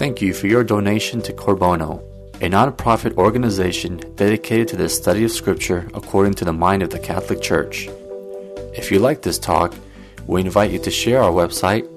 Thank you for your donation to Corbono, a non-profit organization dedicated to the study of Scripture according to the mind of the Catholic Church. If you like this talk, we invite you to share our website,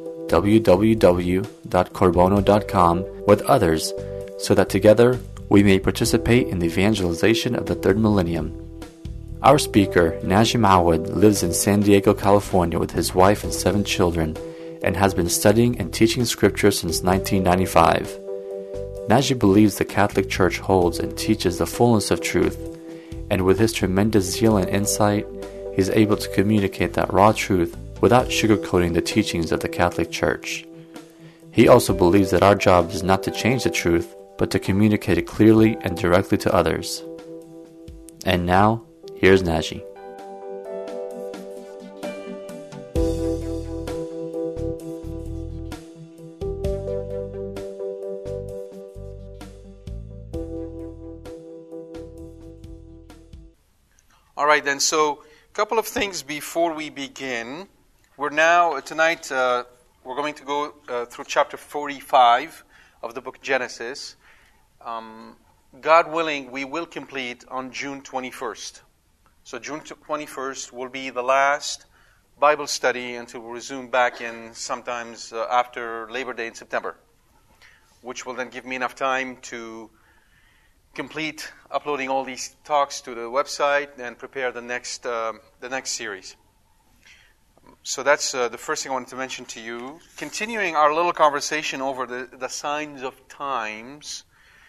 www.corbono.com, with others so that together we may participate in the evangelization of the third millennium. Our speaker, Najim Awad, lives in San Diego, California with his wife and 7 children and has been studying and teaching Scripture since 1995. Najim believes the Catholic Church holds and teaches the fullness of truth, and with his tremendous zeal and insight, he is able to communicate that raw truth without sugarcoating the teachings of the Catholic Church. He also believes that our job is not to change the truth, but to communicate it clearly and directly to others. And now, here's Najim. All right, then. So, a couple of things before we begin. Tonight, we're going to go through chapter 45 of the book Genesis. God willing, we will complete on June 21st. So, June 21st will be the last Bible study until we resume back in sometimes after Labor Day in September, which will then give me enough time to complete uploading all these talks to the website and prepare the next series. So that's the first thing I wanted to mention to you. Continuing our little conversation over the signs of times,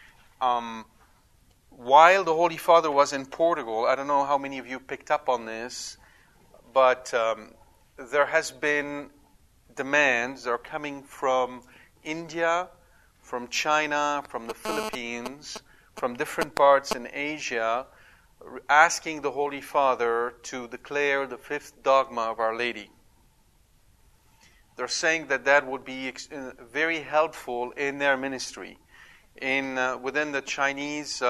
while the Holy Father was in Portugal, I don't know how many of you picked up on this, but there has been demands that are coming from India, from China, from the Philippines, from different parts in Asia, asking the Holy Father to declare the 5th dogma of Our Lady. They're saying that would be very helpful in their ministry. Within the Chinese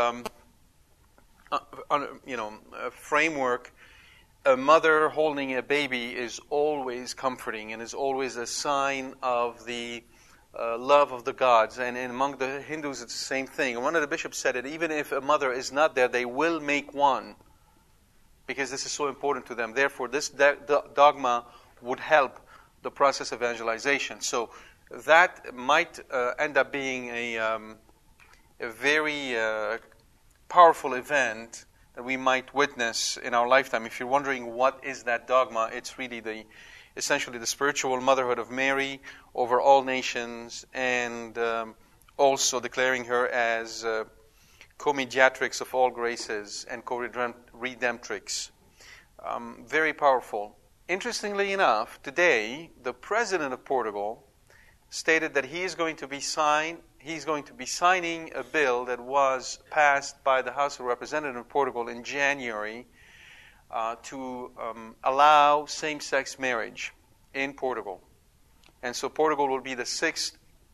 framework, a mother holding a baby is always comforting and is always a sign of the love of the gods, and among the Hindus it's the same thing. And one of the bishops said that even if a mother is not there, they will make one because this is so important to them. Therefore, this dogma would help the process of evangelization. So that might end up being a very powerful event that we might witness in our lifetime. If you're wondering what is that dogma, it's really essentially the spiritual motherhood of Mary over all nations, and also declaring her as co-mediatrix of all graces and co-redemptrix. Very powerful. Interestingly enough, today the president of Portugal stated that he is going to be signing a bill that was passed by the House of Representatives of Portugal in January to allow same-sex marriage in Portugal. And so Portugal will be the sixth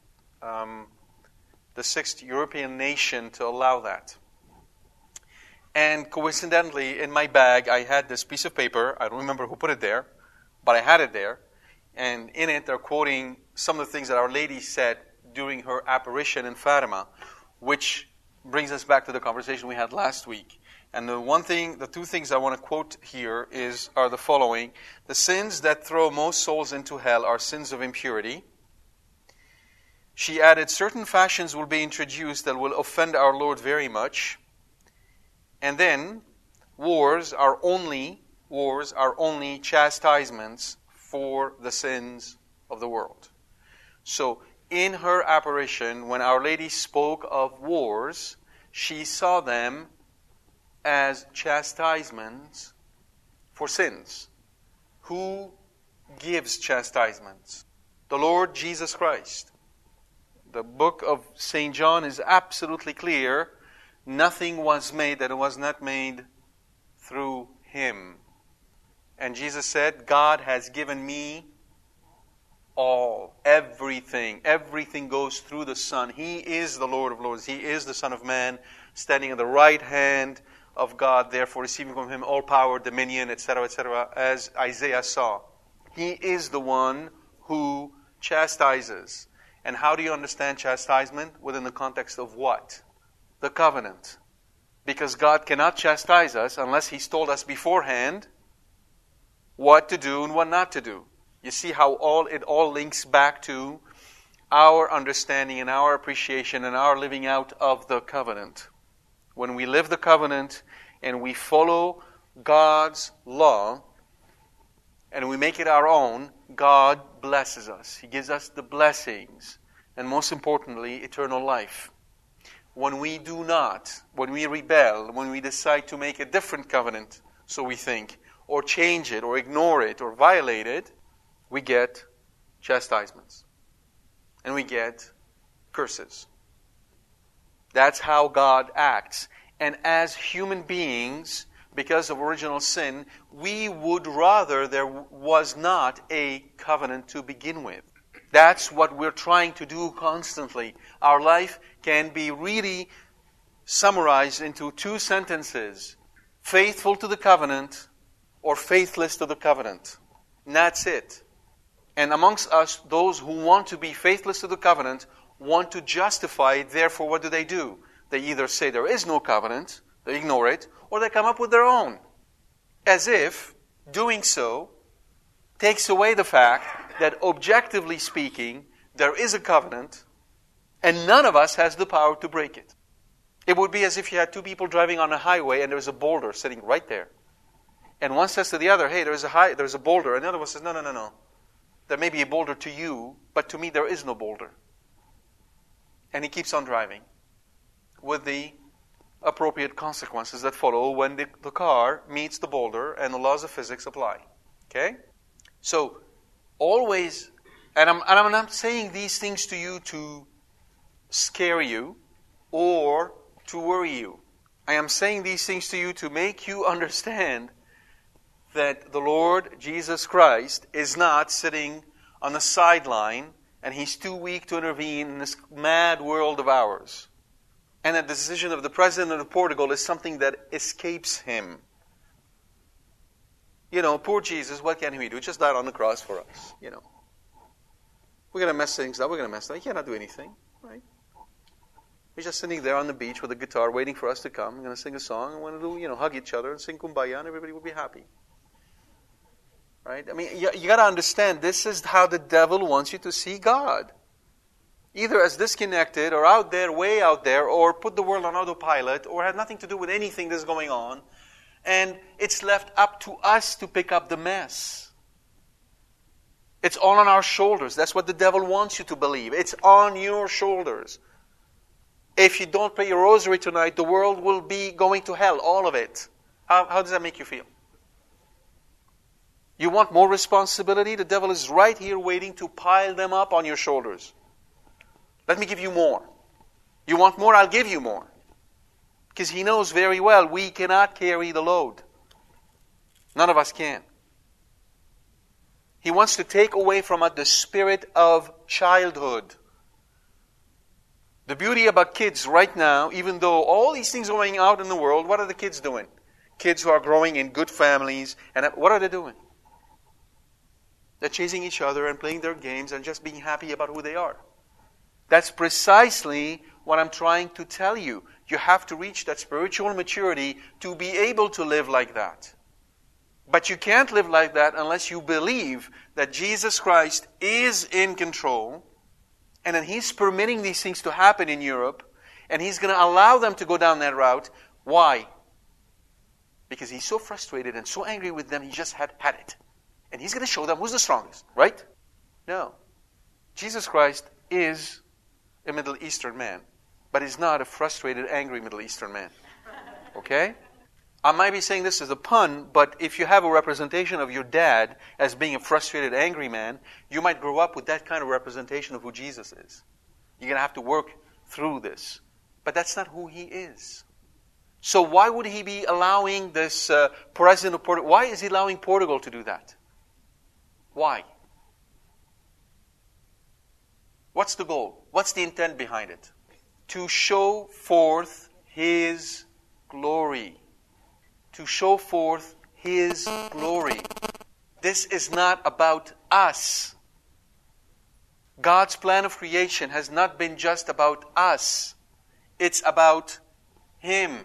European nation to allow that. And coincidentally, in my bag, I had this piece of paper. I don't remember who put it there, but I had it there. And in it, they're quoting some of the things that Our Lady said during her apparition in Fatima, which brings us back to the conversation we had last week. And the two things I want to quote here are the following. The sins that throw most souls into hell are sins of impurity. She added, certain fashions will be introduced that will offend our Lord very much. And then, wars are only chastisements for the sins of the world. So, in her apparition, when Our Lady spoke of wars, she saw them as chastisements for sins. Who gives chastisements? The Lord Jesus Christ. The book of St. John is absolutely clear. Nothing was made that was not made through Him. And Jesus said, God has given me everything. Everything goes through the Son. He is the Lord of Lords. He is the Son of Man, standing at the right hand of God, therefore receiving from Him all power, dominion, etc., as Isaiah saw. He is the one who chastises. And how do you understand chastisement? Within the context of what? The covenant. Because God cannot chastise us unless He's told us beforehand what to do and what not to do. You see how it all links back to our understanding and our appreciation and our living out of the covenant. When we live the covenant and we follow God's law and we make it our own, God blesses us. He gives us the blessings, and most importantly, eternal life. When we do not, when we rebel, when we decide to make a different covenant, so we think, or change it, or ignore it, or violate it, we get chastisements. And we get curses. That's how God acts. And as human beings, because of original sin, we would rather there was not a covenant to begin with. That's what we're trying to do constantly. Our life can be really summarized into two sentences: faithful to the covenant or faithless to the covenant. And that's it. And amongst us, those who want to be faithless to the covenant want to justify it. Therefore, what do? They either say there is no covenant, they ignore it, or they come up with their own. As if doing so takes away the fact that objectively speaking, there is a covenant and none of us has the power to break it. It would be as if you had two people driving on a highway and there's a boulder sitting right there. And one says to the other, hey, there's a boulder. And the other one says, no. There may be a boulder to you, but to me there is no boulder. And he keeps on driving with the appropriate consequences that follow when the car meets the boulder and the laws of physics apply. Okay? So, always, and I'm not saying these things to you to scare you or to worry you. I am saying these things to you to make you understand that the Lord Jesus Christ is not sitting on the sideline and He's too weak to intervene in this mad world of ours. And that the decision of the President of Portugal is something that escapes Him. You know, poor Jesus, what can He do? Just died on the cross for us, you know. We're going to mess things up, He cannot do anything, right? He's just sitting there on the beach with a guitar waiting for us to come. We're going to sing a song and we're going to hug each other and sing Kumbaya and everybody will be happy. Right? I mean, you got to understand, this is how the devil wants you to see God. Either as disconnected or out there, way out there, or put the world on autopilot, or have nothing to do with anything that's going on. And it's left up to us to pick up the mess. It's all on our shoulders. That's what the devil wants you to believe. It's on your shoulders. If you don't pray your rosary tonight, the world will be going to hell, all of it. How does that make you feel? You want more responsibility? The devil is right here waiting to pile them up on your shoulders. Let me give you more. You want more? I'll give you more. Because he knows very well we cannot carry the load. None of us can. He wants to take away from us the spirit of childhood. The beauty about kids right now, even though all these things are going out in the world, what are the kids doing? Kids who are growing in good families, and what are they doing? They're chasing each other and playing their games and just being happy about who they are. That's precisely what I'm trying to tell you. You have to reach that spiritual maturity to be able to live like that. But you can't live like that unless you believe that Jesus Christ is in control and that He's permitting these things to happen in Europe and He's going to allow them to go down that route. Why? Because He's so frustrated and so angry with them, He just had it. And He's going to show them who's the strongest, right? No. Jesus Christ is a Middle Eastern man, but He's not a frustrated, angry Middle Eastern man. Okay? I might be saying this as a pun, but if you have a representation of your dad as being a frustrated, angry man, you might grow up with that kind of representation of who Jesus is. You're going to have to work through this. But that's not who He is. So why would He be allowing this president of Portugal? Why is He allowing Portugal to do that? Why? What's the goal? What's the intent behind it? To show forth His glory. To show forth His glory. This is not about us. God's plan of creation has not been just about us. It's about Him.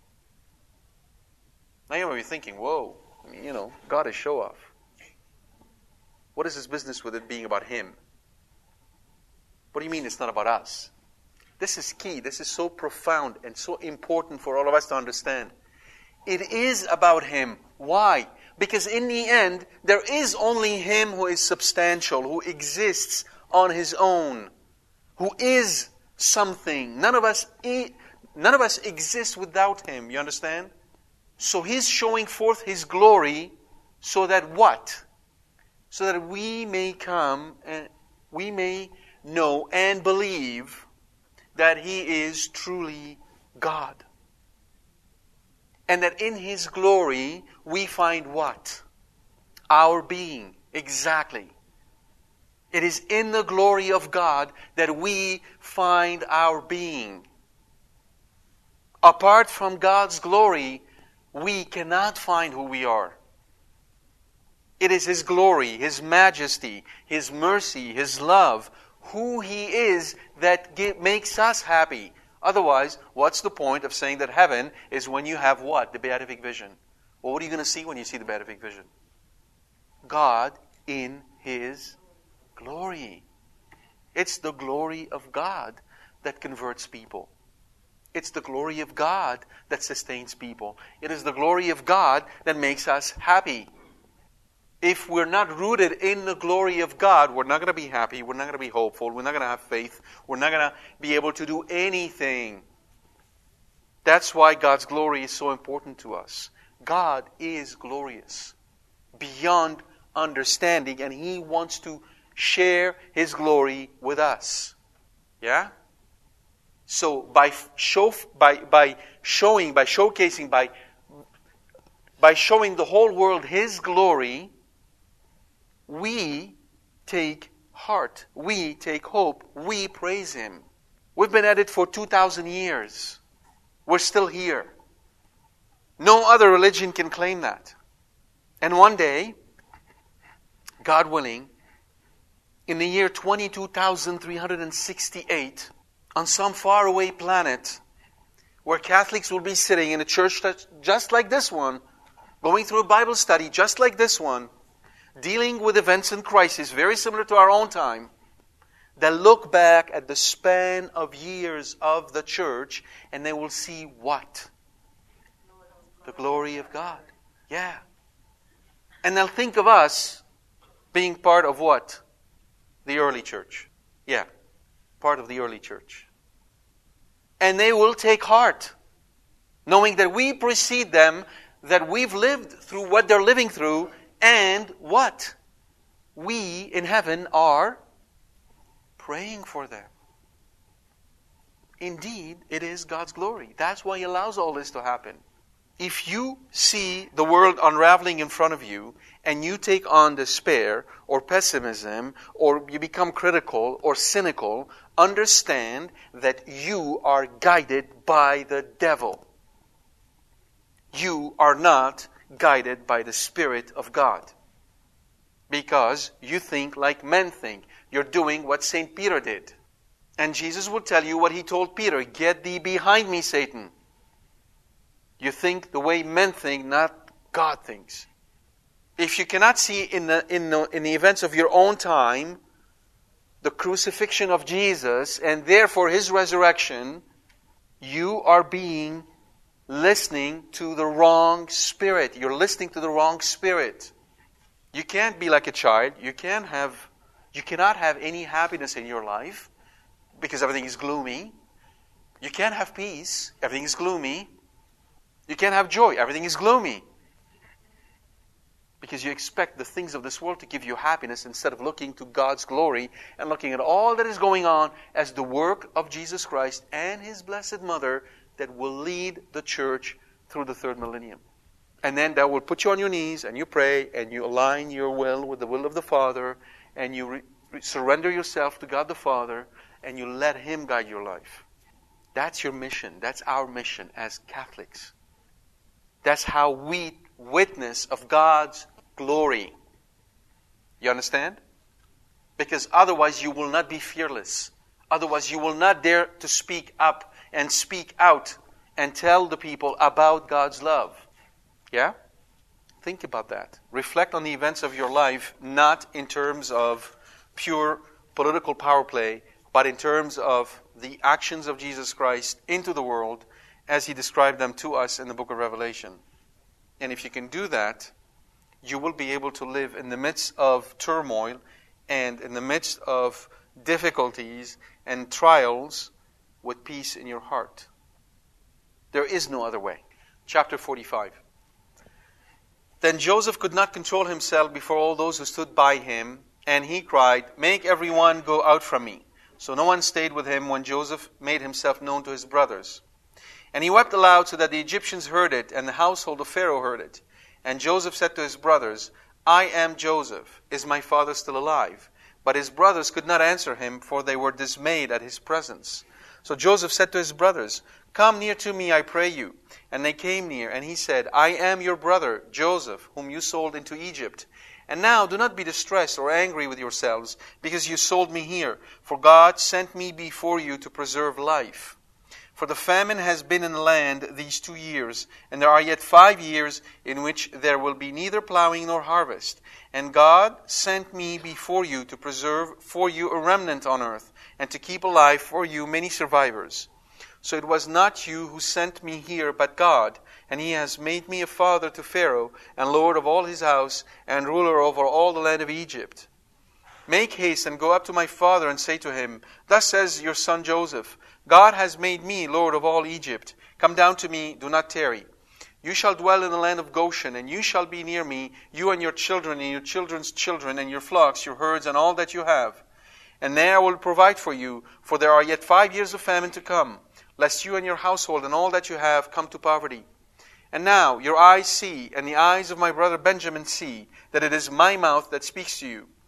Now you might be thinking, whoa, God is show off. What is His business with it being about Him? What do you mean it's not about us? This is key. This is so profound and so important for all of us to understand. It is about Him. Why? Because in the end, there is only Him who is substantial, who exists on His own, who is something. None of us exist without Him. You understand? So He's showing forth His glory so that what? So that we may come and we may know and believe that He is truly God. And that in His glory we find what? Our being. Exactly. It is in the glory of God that we find our being. Apart from God's glory, we cannot find who we are. It is His glory, His majesty, His mercy, His love, who He is that makes us happy. Otherwise, what's the point of saying that heaven is when you have what? The beatific vision. Well, what are you going to see when you see the beatific vision? God in His glory. It's the glory of God that converts people. It's the glory of God that sustains people. It is the glory of God that makes us happy. If we're not rooted in the glory of God, we're not going to be happy, we're not going to be hopeful, we're not going to have faith, we're not going to be able to do anything. That's why God's glory is so important to us. God is glorious beyond understanding, and He wants to share His glory with us. Yeah? So by showing the whole world His glory, we take heart, we take hope, we praise Him. We've been at it for 2,000 years. We're still here. No other religion can claim that. And one day, God willing, in the year 22,368, on some faraway planet, where Catholics will be sitting in a church just like this one, going through a Bible study just like this one, dealing with events and crises very similar to our own time, they'll look back at the span of years of the church and they will see what? The glory of God. Yeah. And they'll think of us being part of what? The early church. Yeah. Part of the early church. And they will take heart, knowing that we precede them, that we've lived through what they're living through, and what? We in heaven are praying for them. Indeed, it is God's glory. That's why He allows all this to happen. If you see the world unraveling in front of you, and you take on despair or pessimism, or you become critical or cynical, understand that you are guided by the devil. You are not guided by the Spirit of God. Because you think like men think. You're doing what St. Peter did. And Jesus will tell you what He told Peter. Get thee behind me, Satan. You think the way men think, not God thinks. If you cannot see in the events of your own time the crucifixion of Jesus and therefore His resurrection, you are listening to the wrong spirit. You're listening to the wrong spirit. You can't be like a child. You cannot have any happiness in your life because everything is gloomy. You can't have peace. Everything is gloomy. You can't have joy. Everything is gloomy. Because you expect the things of this world to give you happiness instead of looking to God's glory and looking at all that is going on as the work of Jesus Christ and His Blessed Mother that will lead the church through the third millennium. And then that will put you on your knees and you pray and you align your will with the will of the Father and you surrender yourself to God the Father and you let Him guide your life. That's your mission. That's our mission as Catholics. That's how we witness of God's glory. You understand? Because otherwise you will not be fearless. Otherwise you will not dare to speak up and speak out and tell the people about God's love. Yeah? Think about that. Reflect on the events of your life, not in terms of pure political power play, but in terms of the actions of Jesus Christ into the world as He described them to us in the book of Revelation. And if you can do that, you will be able to live in the midst of turmoil and in the midst of difficulties and trials with peace in your heart. There is no other way. Chapter 45. Then Joseph could not control himself before all those who stood by him, and he cried, "Make everyone go out from me." So no one stayed with him when Joseph made himself known to his brothers. And he wept aloud so that the Egyptians heard it, and the household of Pharaoh heard it. And Joseph said to his brothers, "I am Joseph. Is my father still alive?" But his brothers could not answer him, for they were dismayed at his presence. So Joseph said to his brothers, "Come near to me, I pray you." And they came near, and he said, "I am your brother, Joseph, whom you sold into Egypt. And now do not be distressed or angry with yourselves, because you sold me here, for God sent me before you to preserve life. For the famine has been in the land these 2 years, and there are yet 5 years in which there will be neither plowing nor harvest. And God sent me before you to preserve for you a remnant on earth, and to keep alive for you many survivors. So it was not you who sent me here, but God, and He has made me a father to Pharaoh, and lord of all his house, and ruler over all the land of Egypt. Make haste and go up to my father and say to him, Thus says your son Joseph, God has made me lord of all Egypt. Come down to me, do not tarry. You shall dwell in the land of Goshen, and you shall be near me, you and your children, and your children's children, and your flocks, your herds, and all that you have. And there I will provide for you, for there are yet 5 years of famine to come, lest you and your household and all that you have come to poverty. And now your eyes see, and the eyes of my brother Benjamin see, that it is my mouth that speaks to you.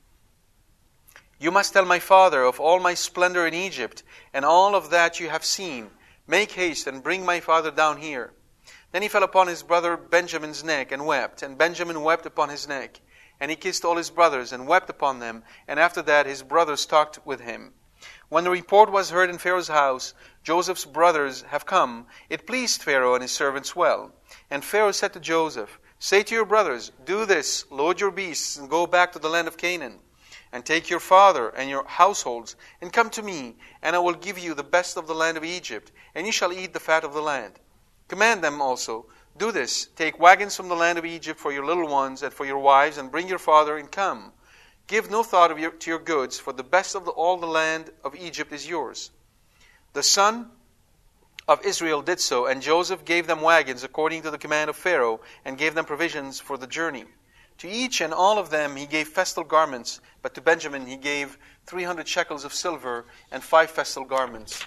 You must tell my father of all my splendor in Egypt, and all of that you have seen. Make haste and bring my father down here. Then he fell upon his brother Benjamin's neck and wept, and Benjamin wept upon his neck. And he kissed all his brothers and wept upon them, and after that his brothers talked with him. When the report was heard in Pharaoh's house, Joseph's brothers have come, it pleased Pharaoh and his servants well. And Pharaoh said to Joseph, Say to your brothers, Do this, load your beasts, and go back to the land of Canaan. And take your father and your households, and come to me, and I will give you the best of the land of Egypt, and you shall eat the fat of the land. Command them also, Do this, take wagons from the land of Egypt for your little ones and for your wives, and bring your father, and come. Give no thought to your goods, for the best of all the land of Egypt is yours. The son of Israel did so, and Joseph gave them wagons according to the command of Pharaoh, and gave them provisions for the journey. To each and all of them he gave festal garments, but to Benjamin he gave 300 shekels of silver and 5 festal garments.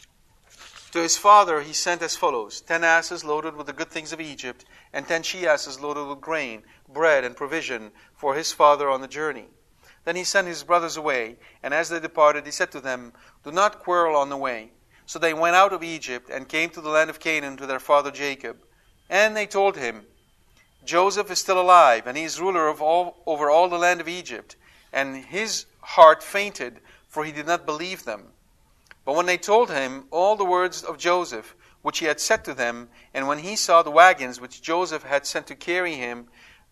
To his father he sent as follows, 10 asses loaded with the good things of Egypt, and 10 she-asses loaded with grain, bread, and provision for his father on the journey. Then he sent his brothers away, and as they departed he said to them, Do not quarrel on the way. So they went out of Egypt and came to the land of Canaan to their father Jacob. And they told him, Joseph is still alive, and he is ruler over all the land of Egypt. And his heart fainted, for he did not believe them. But when they told him all the words of Joseph, which he had said to them, and when he saw the wagons which Joseph had sent to carry him,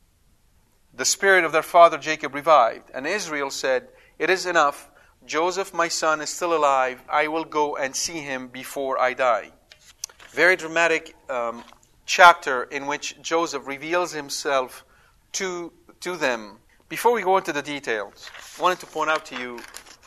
the spirit of their father Jacob revived. And Israel said, It is enough. Joseph, my son, is still alive. I will go and see him before I die. Very dramatic chapter in which Joseph reveals himself to them. Before we go into the details, I wanted to point out to you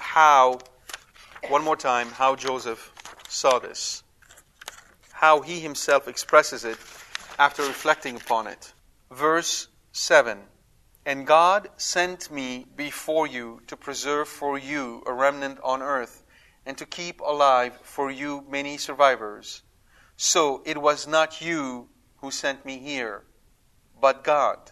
one more time, how Joseph saw this. How he himself expresses it after reflecting upon it. Verse 7. And God sent me before you to preserve for you a remnant on earth, and to keep alive for you many survivors. So it was not you who sent me here, but God.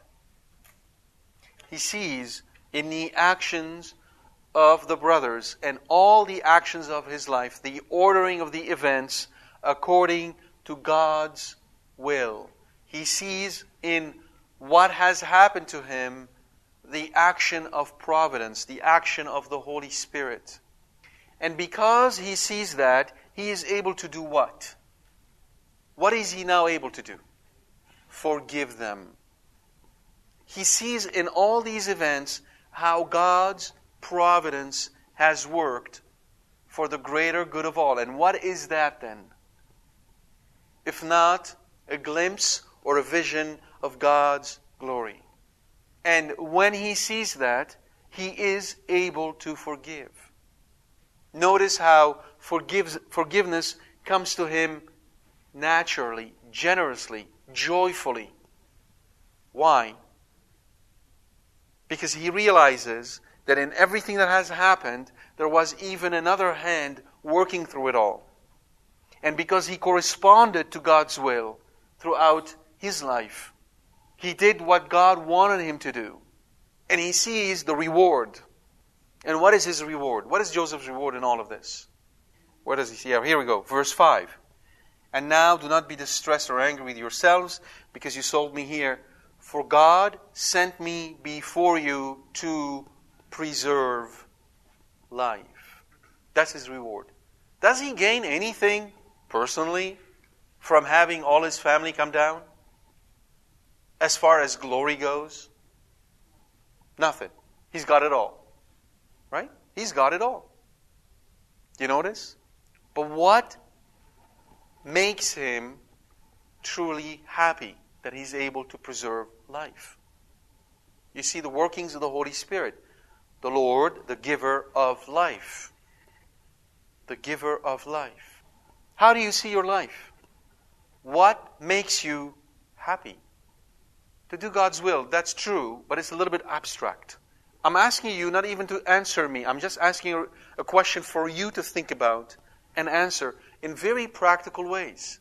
He sees in the actions of the brothers and all the actions of his life, the ordering of the events according to God's will. He sees in what has happened to him the action of providence, the action of the Holy Spirit. And because he sees that, he is able to do what? What is he now able to do? Forgive them. He sees in all these events how God's providence has worked for the greater good of all. And what is that then? If not a glimpse or a vision of God's glory. And when he sees that, he is able to forgive. Notice how forgiveness comes to him naturally, generously, joyfully. Why? Because he realizes that in everything that has happened, there was even another hand working through it all. And because he corresponded to God's will throughout his life, he did what God wanted him to do. And he sees the reward. And what is his reward? What is Joseph's reward in all of this? What does he see? Here we go. Verse 5. And now do not be distressed or angry with yourselves because you sold me here. For God sent me before you to preserve life. That's his reward. Does he gain anything personally from having all his family come down? As far as glory goes? Nothing. He's got it all. Right? He's got it all. You notice? But what makes him truly happy? That he's able to preserve life. You see the workings of the Holy Spirit. The Lord, the giver of life. The giver of life. How do you see your life? What makes you happy? To do God's will, that's true, but it's a little bit abstract. I'm asking you not even to answer me. I'm just asking a question for you to think about and answer in very practical ways.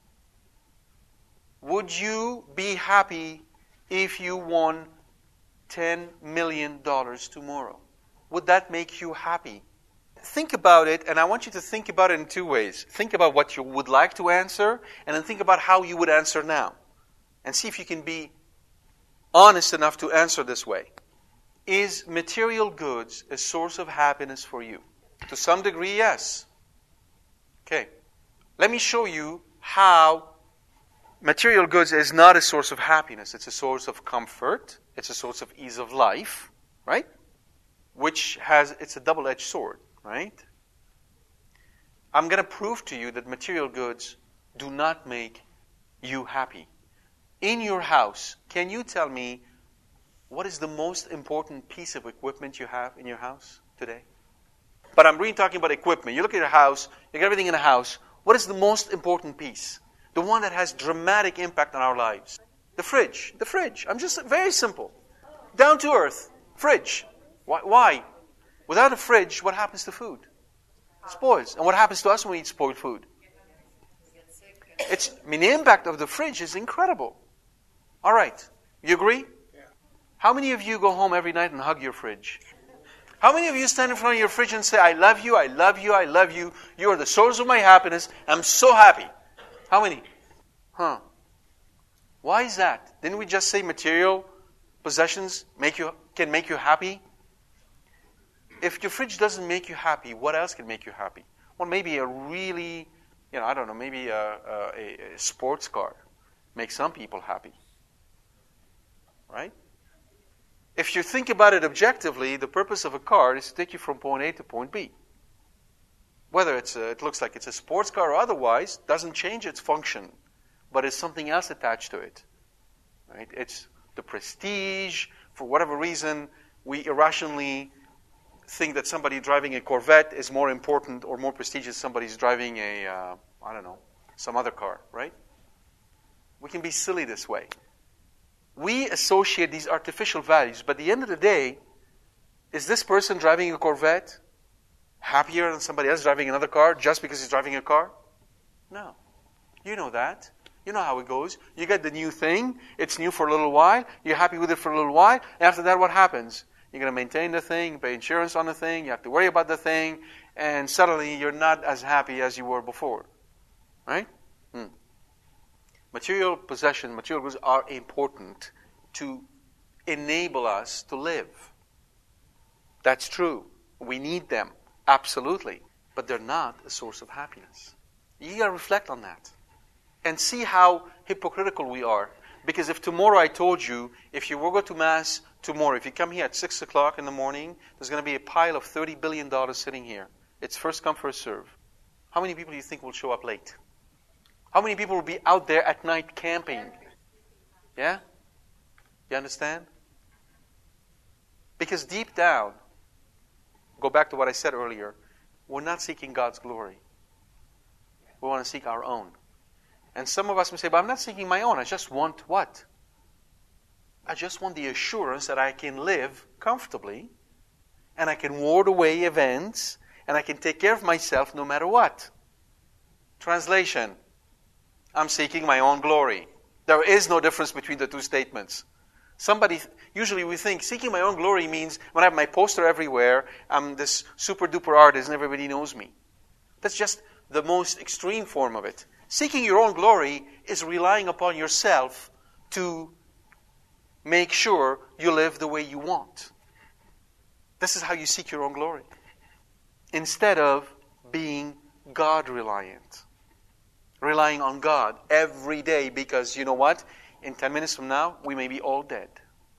Would you be happy if you won $10 million tomorrow? Would that make you happy? Think about it, and I want you to think about it in two ways. Think about what you would like to answer, and then think about how you would answer now. And see if you can be honest enough to answer this way. Is material goods a source of happiness for you? To some degree, yes. Okay. Let me show you how material goods is not a source of happiness. It's a source of comfort. It's a source of ease of life, right? It's a double-edged sword, right? I'm going to prove to you that material goods do not make you happy. In your house, can you tell me what is the most important piece of equipment you have in your house today? But I'm really talking about equipment. You look at your house, you got everything in the house. What is the most important piece? The one that has dramatic impact on our lives. The fridge. The fridge. I'm just very simple. Down to earth. Fridge. Why? Without a fridge, what happens to food? It spoils. And what happens to us when we eat spoiled food? The impact of the fridge is incredible. All right. You agree? Yeah. How many of you go home every night and hug your fridge? How many of you stand in front of your fridge and say, I love you, I love you, I love you. You are the source of my happiness. I'm so happy. How many? Why is that? Didn't we just say material possessions can make you happy? If your fridge doesn't make you happy, what else can make you happy? Well, maybe a really, maybe a sports car makes some people happy. Right? If you think about it objectively, the purpose of a car is to take you from point A to point B. Whether it looks like it's a sports car or otherwise, doesn't change its function, but it's something else attached to it. Right? It's the prestige. For whatever reason, we irrationally think that somebody driving a Corvette is more important or more prestigious than somebody's driving some other car, right? We can be silly this way. We associate these artificial values, but at the end of the day, is this person driving a Corvette happier than somebody else driving another car just because he's driving a car? No. You know that. You know how it goes. You get the new thing. It's new for a little while. You're happy with it for a little while. After that, what happens? You're going to maintain the thing, pay insurance on the thing. You have to worry about the thing. And suddenly, you're not as happy as you were before. Right? Material possession, material goods are important to enable us to live. That's true. We need them, absolutely. But they're not a source of happiness. You got to reflect on that and see how hypocritical we are. Because if tomorrow I told you, if you will go to Mass tomorrow, if you come here at 6 o'clock in the morning, there's going to be a pile of $30 billion sitting here. It's first come, first serve. How many people do you think will show up late? How many people will be out there at night camping? Yeah? You understand? Because deep down, go back to what I said earlier, we're not seeking God's glory. We want to seek our own. And some of us may say, but I'm not seeking my own. I just want what? I just want the assurance that I can live comfortably, and I can ward away events, and I can take care of myself no matter what. Translation: I'm seeking my own glory. There is no difference between the two statements. Usually we think seeking my own glory means when I have my poster everywhere, I'm this super duper artist and everybody knows me. That's just the most extreme form of it. Seeking your own glory is relying upon yourself to make sure you live the way you want. This is how you seek your own glory. Instead of being God-reliant. Relying on God every day, because you know what? In 10 minutes from now, we may be all dead.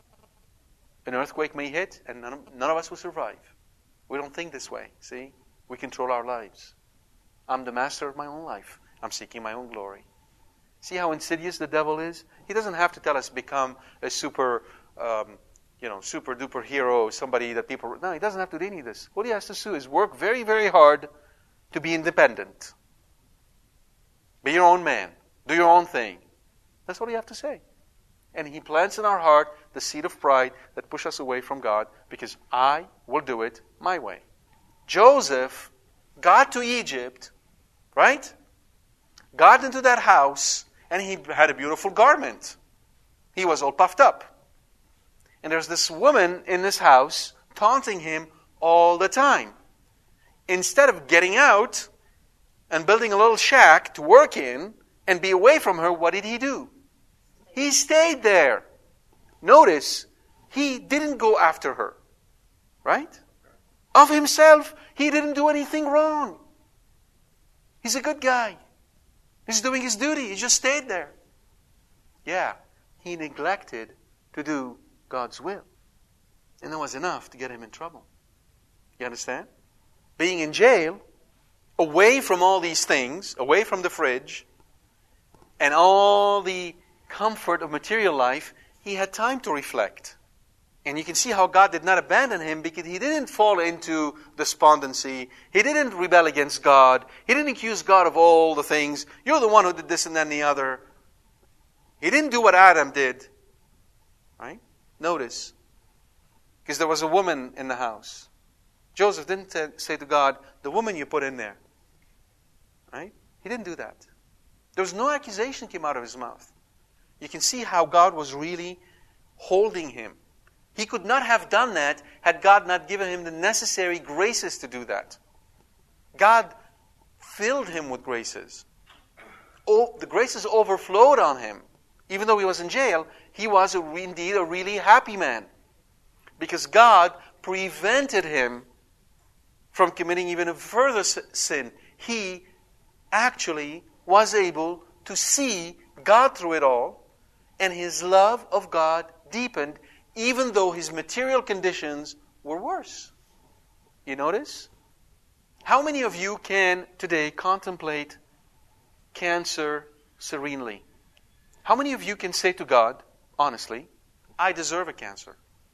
An earthquake may hit, and none of us will survive. We don't think this way, see? We control our lives. I'm the master of my own life. I'm seeking my own glory. See how insidious the devil is? He doesn't have to tell us become a super duper hero, somebody that people... No, he doesn't have to do any of this. What he has to do is work very, very hard to be independent. Be your own man. Do your own thing. That's what you have to say. And he plants in our heart the seed of pride that pushes us away from God, because I will do it my way. Joseph got to Egypt, right? Got into that house, and he had a beautiful garment. He was all puffed up. And there's this woman in this house taunting him all the time. Instead of getting out and building a little shack to work in and be away from her, what did he do? He stayed there. Notice, he didn't go after her. Right? Of himself, he didn't do anything wrong. He's a good guy. He's doing his duty. He just stayed there. Yeah, he neglected to do God's will. And that was enough to get him in trouble. You understand? Being in jail, away from all these things, away from the fridge, and all the comfort of material life, he had time to reflect. And you can see how God did not abandon him, because he didn't fall into despondency. He didn't rebel against God. He didn't accuse God of all the things. You're the one who did this and then the other. He didn't do what Adam did. Right? Notice. Because there was a woman in the house. Joseph didn't say to God, the woman you put in there. Right? He didn't do that. There was no accusation came out of his mouth. You can see how God was really holding him. He could not have done that had God not given him the necessary graces to do that. God filled him with graces. Oh, the graces overflowed on him. Even though he was in jail, he was indeed a really happy man. Because God prevented him from committing even a further sin. He actually was able to see God through it all, and his love of God deepened, even though his material conditions were worse. You notice? How many of you can today contemplate cancer serenely? How many of you can say to God, honestly, I deserve a cancer?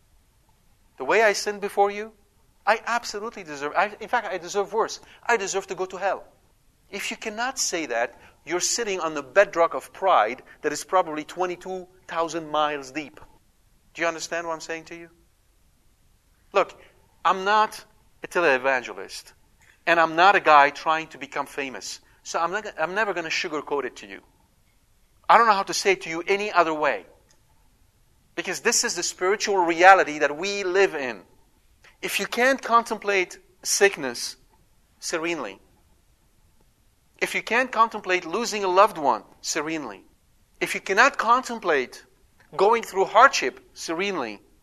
The way I sinned before you, I absolutely deserve. In fact, I deserve worse. I deserve to go to hell. If you cannot say that, you're sitting on the bedrock of pride that is probably 22,000 miles deep. Do you understand what I'm saying to you? Look, I'm not a televangelist, and I'm not a guy trying to become famous. So I'm never going to sugarcoat it to you. I don't know how to say it to you any other way. Because this is the spiritual reality that we live in. If you can't contemplate sickness serenely, if you can't contemplate losing a loved one serenely, if you cannot contemplate going through hardship serenely,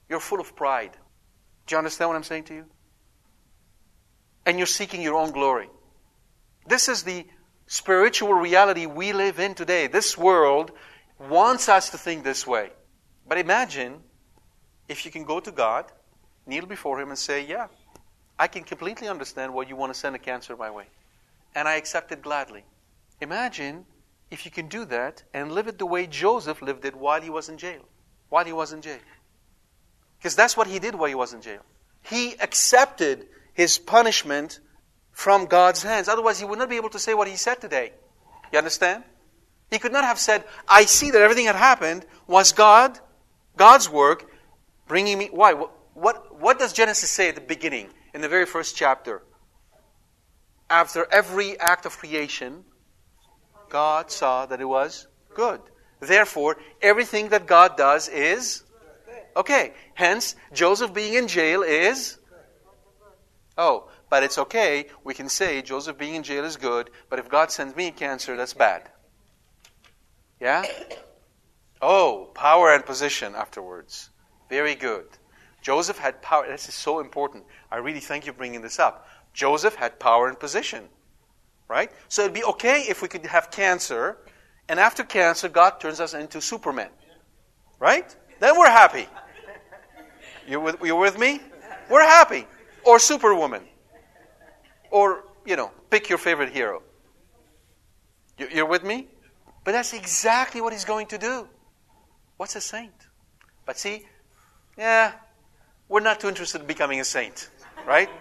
You're full of pride. Do you understand what I'm saying to you? And you're seeking your own glory. This is the spiritual reality we live in today. This world wants us to think this way. But imagine if you can go to God, kneel before Him and say, yeah, I can completely understand why you want to send a cancer my way. And I accept it gladly. Imagine if you can do that and live it the way Joseph lived it while he was in jail. While he was in jail. Because that's what he did while he was in jail. He accepted his punishment from God's hands. Otherwise, he would not be able to say what he said today. You understand? He could not have said, I see that everything that happened was God's work, bringing me... Why? What does Genesis say at the beginning, in the very first chapter? After every act of creation, God saw that it was good. Therefore, everything that God does is okay. Hence, Joseph being in jail is... Oh, but it's okay. We can say Joseph being in jail is good, but if God sends me cancer, that's bad. Yeah? Oh, power and position afterwards. Very good. Joseph had power. This is so important. I really thank you for bringing this up. Joseph had power and position. Right? So it'd be okay if we could have cancer, and after cancer, God turns us into Superman. Right? Then we're happy. You with me? We're happy. Or Superwoman. Or, pick your favorite hero. You're with me? But that's exactly what He's going to do. What's a saint? But see, we're not too interested in becoming a saint. Right?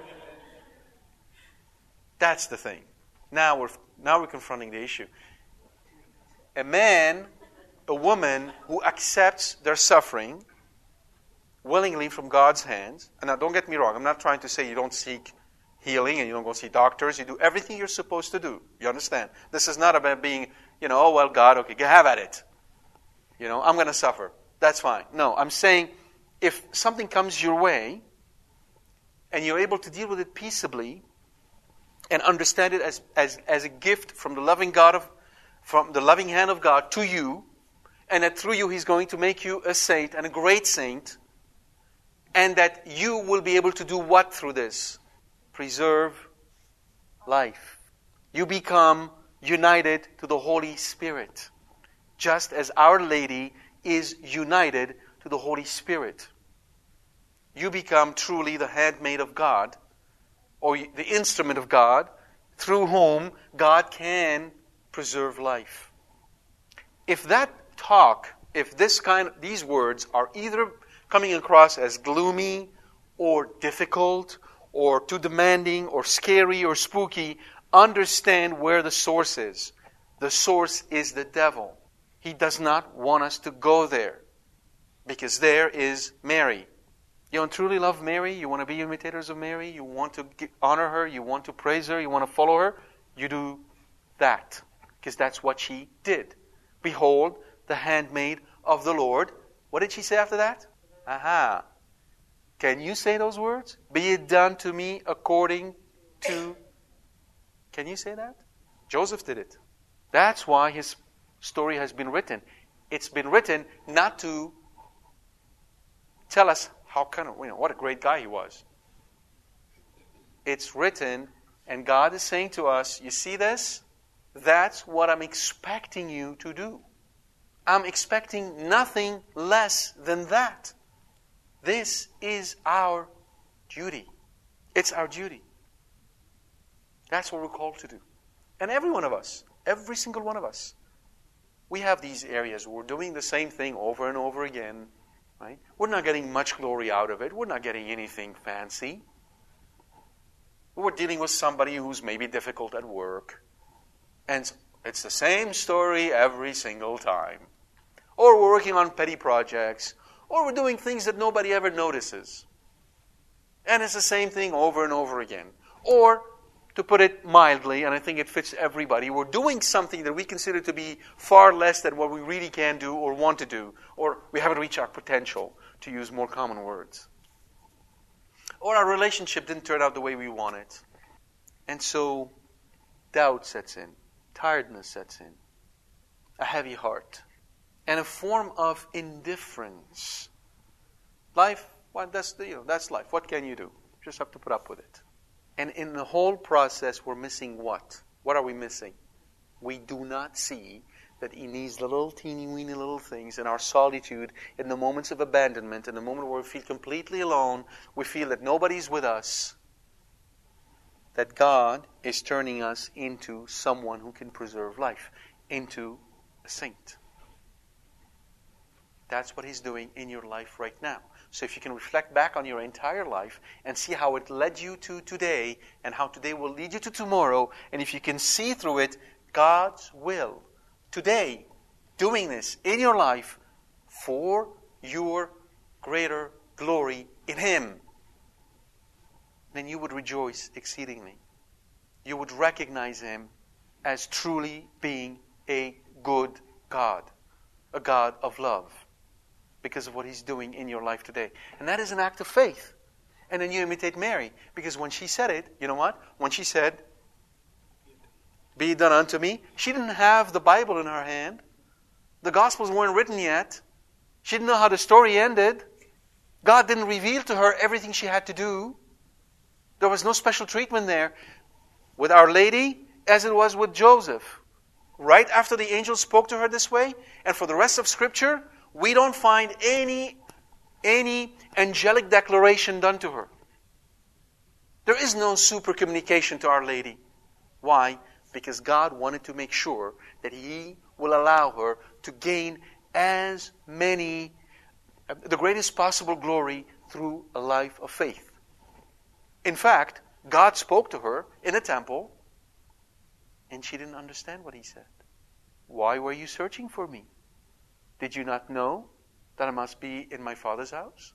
That's the thing. Now we're confronting the issue. A man, a woman who accepts their suffering willingly from God's hands. And now don't get me wrong, I'm not trying to say you don't seek healing and you don't go see doctors. You do everything you're supposed to do. You understand? This is not about being, oh well, God, okay, have at it. I'm going to suffer. That's fine. No, I'm saying if something comes your way and you're able to deal with it peaceably and understand it as a gift from the loving from the loving hand of God to you, and that through you He's going to make you a saint and a great saint, and that you will be able to do what through this? Preserve life. You become united to the Holy Spirit, just as Our Lady is united to the Holy Spirit. You become truly the handmaid of God, or the instrument of God, through whom God can preserve life. If these words are either coming across as gloomy or difficult or too demanding or scary or spooky, understand where the source is. The source is the devil. He does not want us to go there, because there is Mary. You don't truly love Mary? You want to be imitators of Mary? You want to honor her? You want to praise her? You want to follow her? You do that, because that's what she did. Behold, the handmaid of the Lord. What did she say after that? Aha. Can you say those words? Be it done to me according to... Can you say that? Joseph did it. That's why his story has been written. It's been written not to tell us what a great guy he was. It's written, and God is saying to us, you see this? That's what I'm expecting you to do. I'm expecting nothing less than that. This is our duty. It's our duty. That's what we're called to do. And every one of us, every single one of us, we have these areas where we're doing the same thing over and over again. Right? We're not getting much glory out of it. We're not getting anything fancy. We're dealing with somebody who's maybe difficult at work. And it's the same story every single time. Or we're working on petty projects. Or we're doing things that nobody ever notices. And it's the same thing over and over again. Or, to put it mildly, and I think it fits everybody, we're doing something that we consider to be far less than what we really can do or want to do. Or we haven't reached our potential, to use more common words. Or our relationship didn't turn out the way we wanted. And so, doubt sets in. Tiredness sets in. A heavy heart. And a form of indifference. Life Well, that's life. What can you do? You just have to put up with it. And in the whole process, we're missing what? What are we missing? We do not see that in these little teeny-weeny little things, in our solitude, in the moments of abandonment, in the moment where we feel completely alone, we feel that nobody's with us, that God is turning us into someone who can preserve life, into a saint. That's what He's doing in your life right now. So if you can reflect back on your entire life and see how it led you to today and how today will lead you to tomorrow, and if you can see through it God's will today, doing this in your life for your greater glory in Him, then you would rejoice exceedingly. You would recognize Him as truly being a good God, a God of love, because of what He's doing in your life today. And that is an act of faith. And then you imitate Mary, because when she said it, you know what? When she said, "Be it done unto me," she didn't have the Bible in her hand. The Gospels weren't written yet. She didn't know how the story ended. God didn't reveal to her everything she had to do. There was no special treatment there. With Our Lady, as it was with Joseph. Right after the angel spoke to her this way, and for the rest of Scripture, we don't find any angelic declaration done to her. There is no super communication to Our Lady. Why? Because God wanted to make sure that He will allow her to gain the greatest possible glory through a life of faith. In fact, God spoke to her in a temple, and she didn't understand what He said. "Why were you searching for me? Did you not know that I must be in my Father's house?"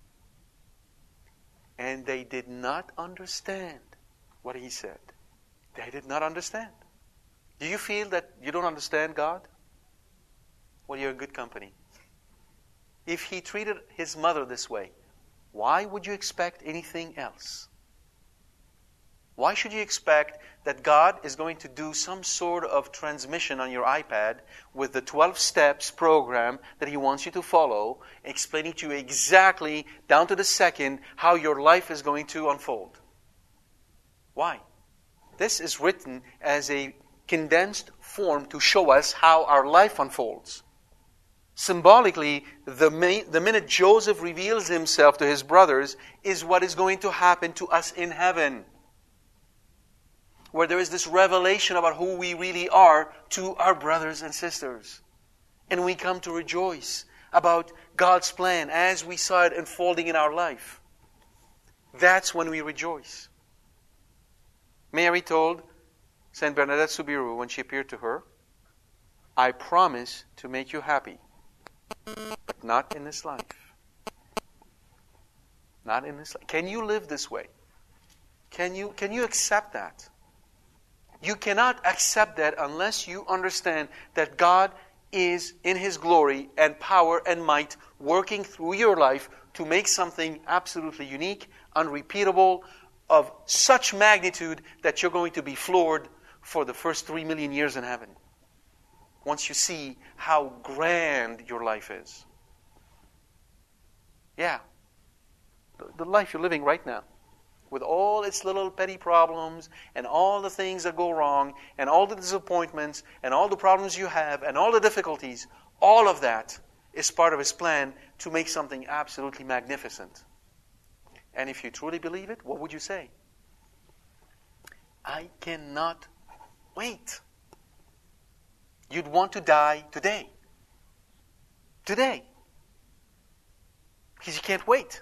And they did not understand what He said. They did not understand. Do you feel that you don't understand God? Well, you're in good company. If He treated His mother this way, why would you expect anything else? Why should you expect that God is going to do some sort of transmission on your iPad with the 12 steps program that He wants you to follow, explaining to you exactly, down to the second, how your life is going to unfold? Why? This is written as a condensed form to show us how our life unfolds. Symbolically, the minute Joseph reveals himself to his brothers is what is going to happen to us in heaven, where there is this revelation about who we really are to our brothers and sisters. And we come to rejoice about God's plan as we saw it unfolding in our life. That's when we rejoice. Mary told Saint Bernadette Soubirous when she appeared to her, "I promise to make you happy, but not in this life." Not in this life. Can you live this way? Can you accept that? You cannot accept that unless you understand that God is in His glory and power and might working through your life to make something absolutely unique, unrepeatable, of such magnitude that you're going to be floored for the first 3 million years in heaven. Once you see how grand your life is. Yeah. The life you're living right now, with all its little petty problems and all the things that go wrong and all the disappointments and all the problems you have and all the difficulties, all of that is part of His plan to make something absolutely magnificent. And if you truly believe it, what would you say? I cannot wait. You'd want to die today. Today. Because you can't wait.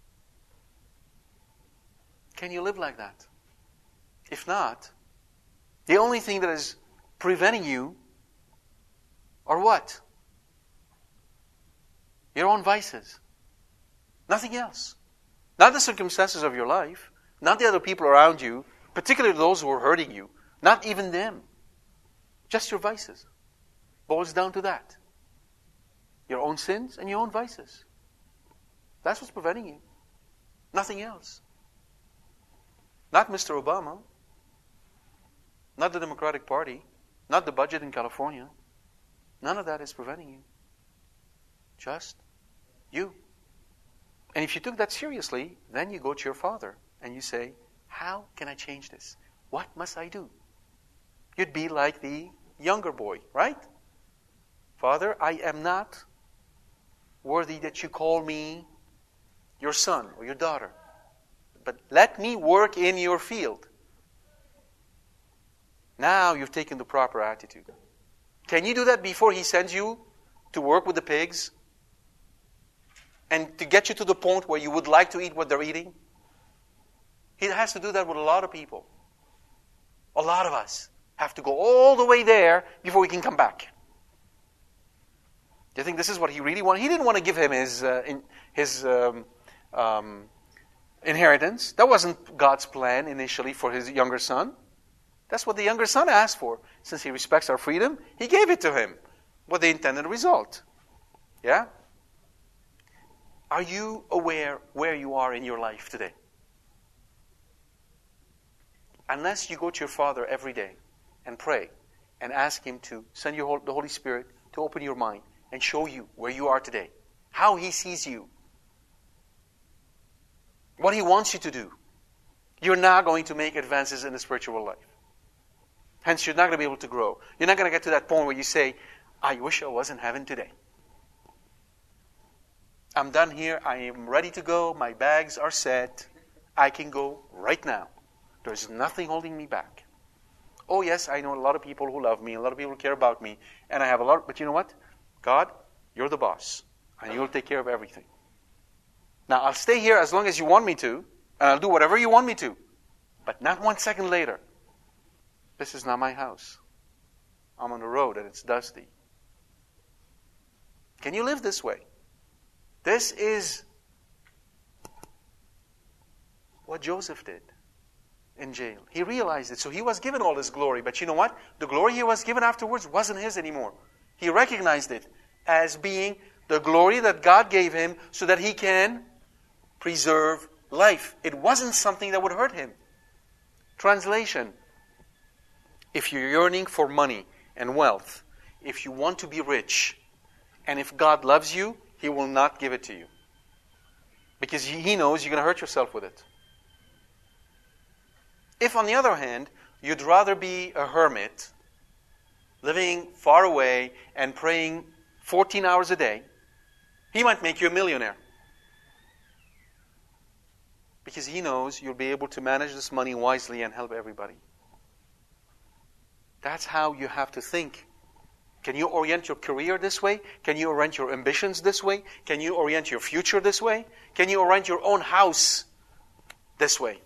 Can you live like that? If not, the only thing that is preventing you are what? Your own vices. Nothing else. Not the circumstances of your life, not the other people around you, particularly those who are hurting you, not even them. Just your vices. Boils down to that. Your own sins and your own vices. That's what's preventing you. Nothing else. Not Mr. Obama. Not the Democratic Party. Not the budget in California. None of that is preventing you. Just you. And if you took that seriously, then you go to your father and you say, how can I change this? What must I do? You'd be like the younger boy, right? Father, I am not worthy that you call me your son or your daughter. But let me work in your field. Now you've taken the proper attitude. Can you do that before he sends you to work with the pigs? And to get you to the point where you would like to eat what they're eating? He has to do that with a lot of people. A lot of us have to go all the way there before we can come back. Do you think this is what he really wanted? He didn't want to give him his inheritance. That wasn't God's plan initially for his younger son. That's what the younger son asked for. Since he respects our freedom, he gave it to him with the intended result. Yeah? Are you aware where you are in your life today? Unless you go to your Father every day and pray and ask Him to send you the Holy Spirit to open your mind and show you where you are today, how He sees you, what He wants you to do, you're not going to make advances in the spiritual life. Hence, you're not going to be able to grow. You're not going to get to that point where you say, I wish I was in heaven today. I'm done here. I am ready to go. My bags are set. I can go right now. There's nothing holding me back. Oh yes, I know a lot of people who love me. A lot of people who care about me. And I have a lot. But you know what? God, you're the boss. And you'll take care of everything. Now, I'll stay here as long as you want me to. And I'll do whatever you want me to. But not 1 second later. This is not my house. I'm on the road and it's dusty. Can you live this way? This is what Joseph did in jail. He realized it. So he was given all this glory. But you know what? The glory he was given afterwards wasn't his anymore. He recognized it as being the glory that God gave him so that he can preserve life. It wasn't something that would hurt him. Translation. If you're yearning for money and wealth, if you want to be rich, and if God loves you, He will not give it to you. Because He knows you're going to hurt yourself with it. If, on the other hand, you'd rather be a hermit, living far away and praying 14 hours a day, He might make you a millionaire. Because He knows you'll be able to manage this money wisely and help everybody. That's how you have to think. Can you orient your career this way? Can you orient your ambitions this way? Can you orient your future this way? Can you orient your own house this way?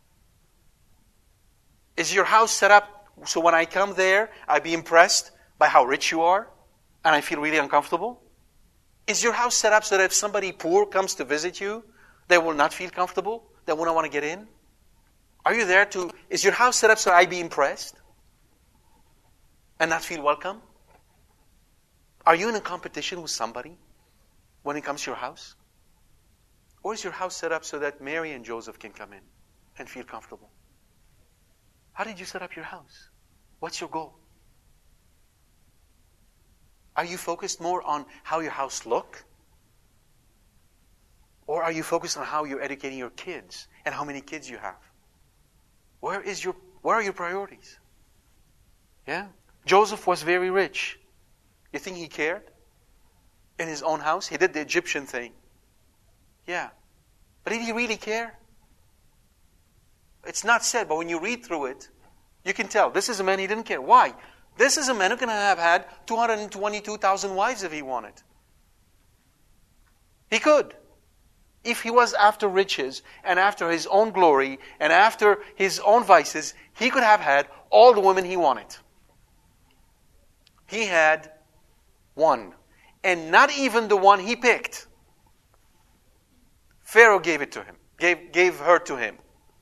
Is your house set up so when I come there, I be impressed by how rich you are and I feel really uncomfortable? Is your house set up so that if somebody poor comes to visit you, they will not feel comfortable? They will not want to get in? Are you there to... Is your house set up so I be impressed and not feel welcome? Are you in a competition with somebody when it comes to your house? Or is your house set up so that Mary and Joseph can come in and feel comfortable? How did you set up your house? What's your goal? Are you focused more on how your house looks? Or are you focused on how you're educating your kids and how many kids you have? Where are your priorities? Yeah? Joseph was very rich. You think he cared? In his own house? He did the Egyptian thing. Yeah. But did he really care? It's not said, but when you read through it, you can tell. This is a man he didn't care. Why? This is a man who can have had 222,000 wives if he wanted. He could. If he was after riches and after his own glory and after his own vices, he could have had all the women he wanted. He had one. And not even the one he picked. Pharaoh gave it to him. Gave her to him.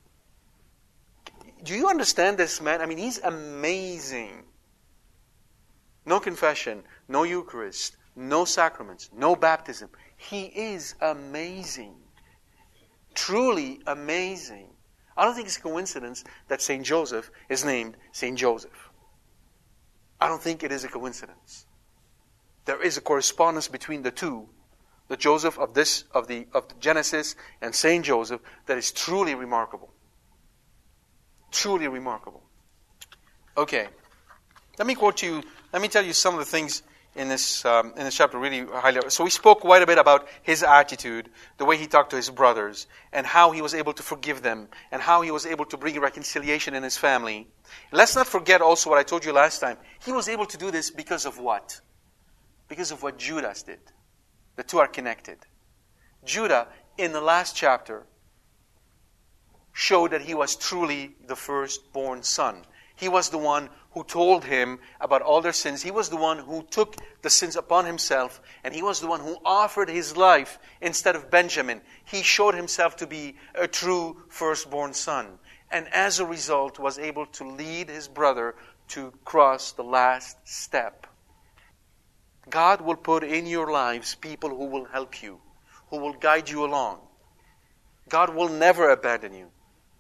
Do you understand this man? I mean, he's amazing. No confession, no Eucharist, no sacraments, no baptism. He is amazing. Truly amazing. I don't think it's a coincidence that St. Joseph is named St. Joseph. I don't think it is a coincidence. There is a correspondence between the two the Joseph of the Genesis and Saint Joseph, that is truly remarkable. Truly remarkable. Okay, let me tell you some of the things in this chapter really highly. So we spoke quite a bit about his attitude, the way he talked to his brothers, and how he was able to forgive them, and how he was able to bring reconciliation in his family. Let's not forget also what I told you last time. He was able to do this because of what? Because of what Judas did. The two are connected. Judah, in the last chapter, showed that he was truly the firstborn son. He was the one who told him about all their sins. He was the one who took the sins upon himself, and he was the one who offered his life instead of Benjamin. He showed himself to be a true firstborn son, and as a result was able to lead his brother to cross the last step. God will put in your lives people who will help you, who will guide you along. God will never abandon you.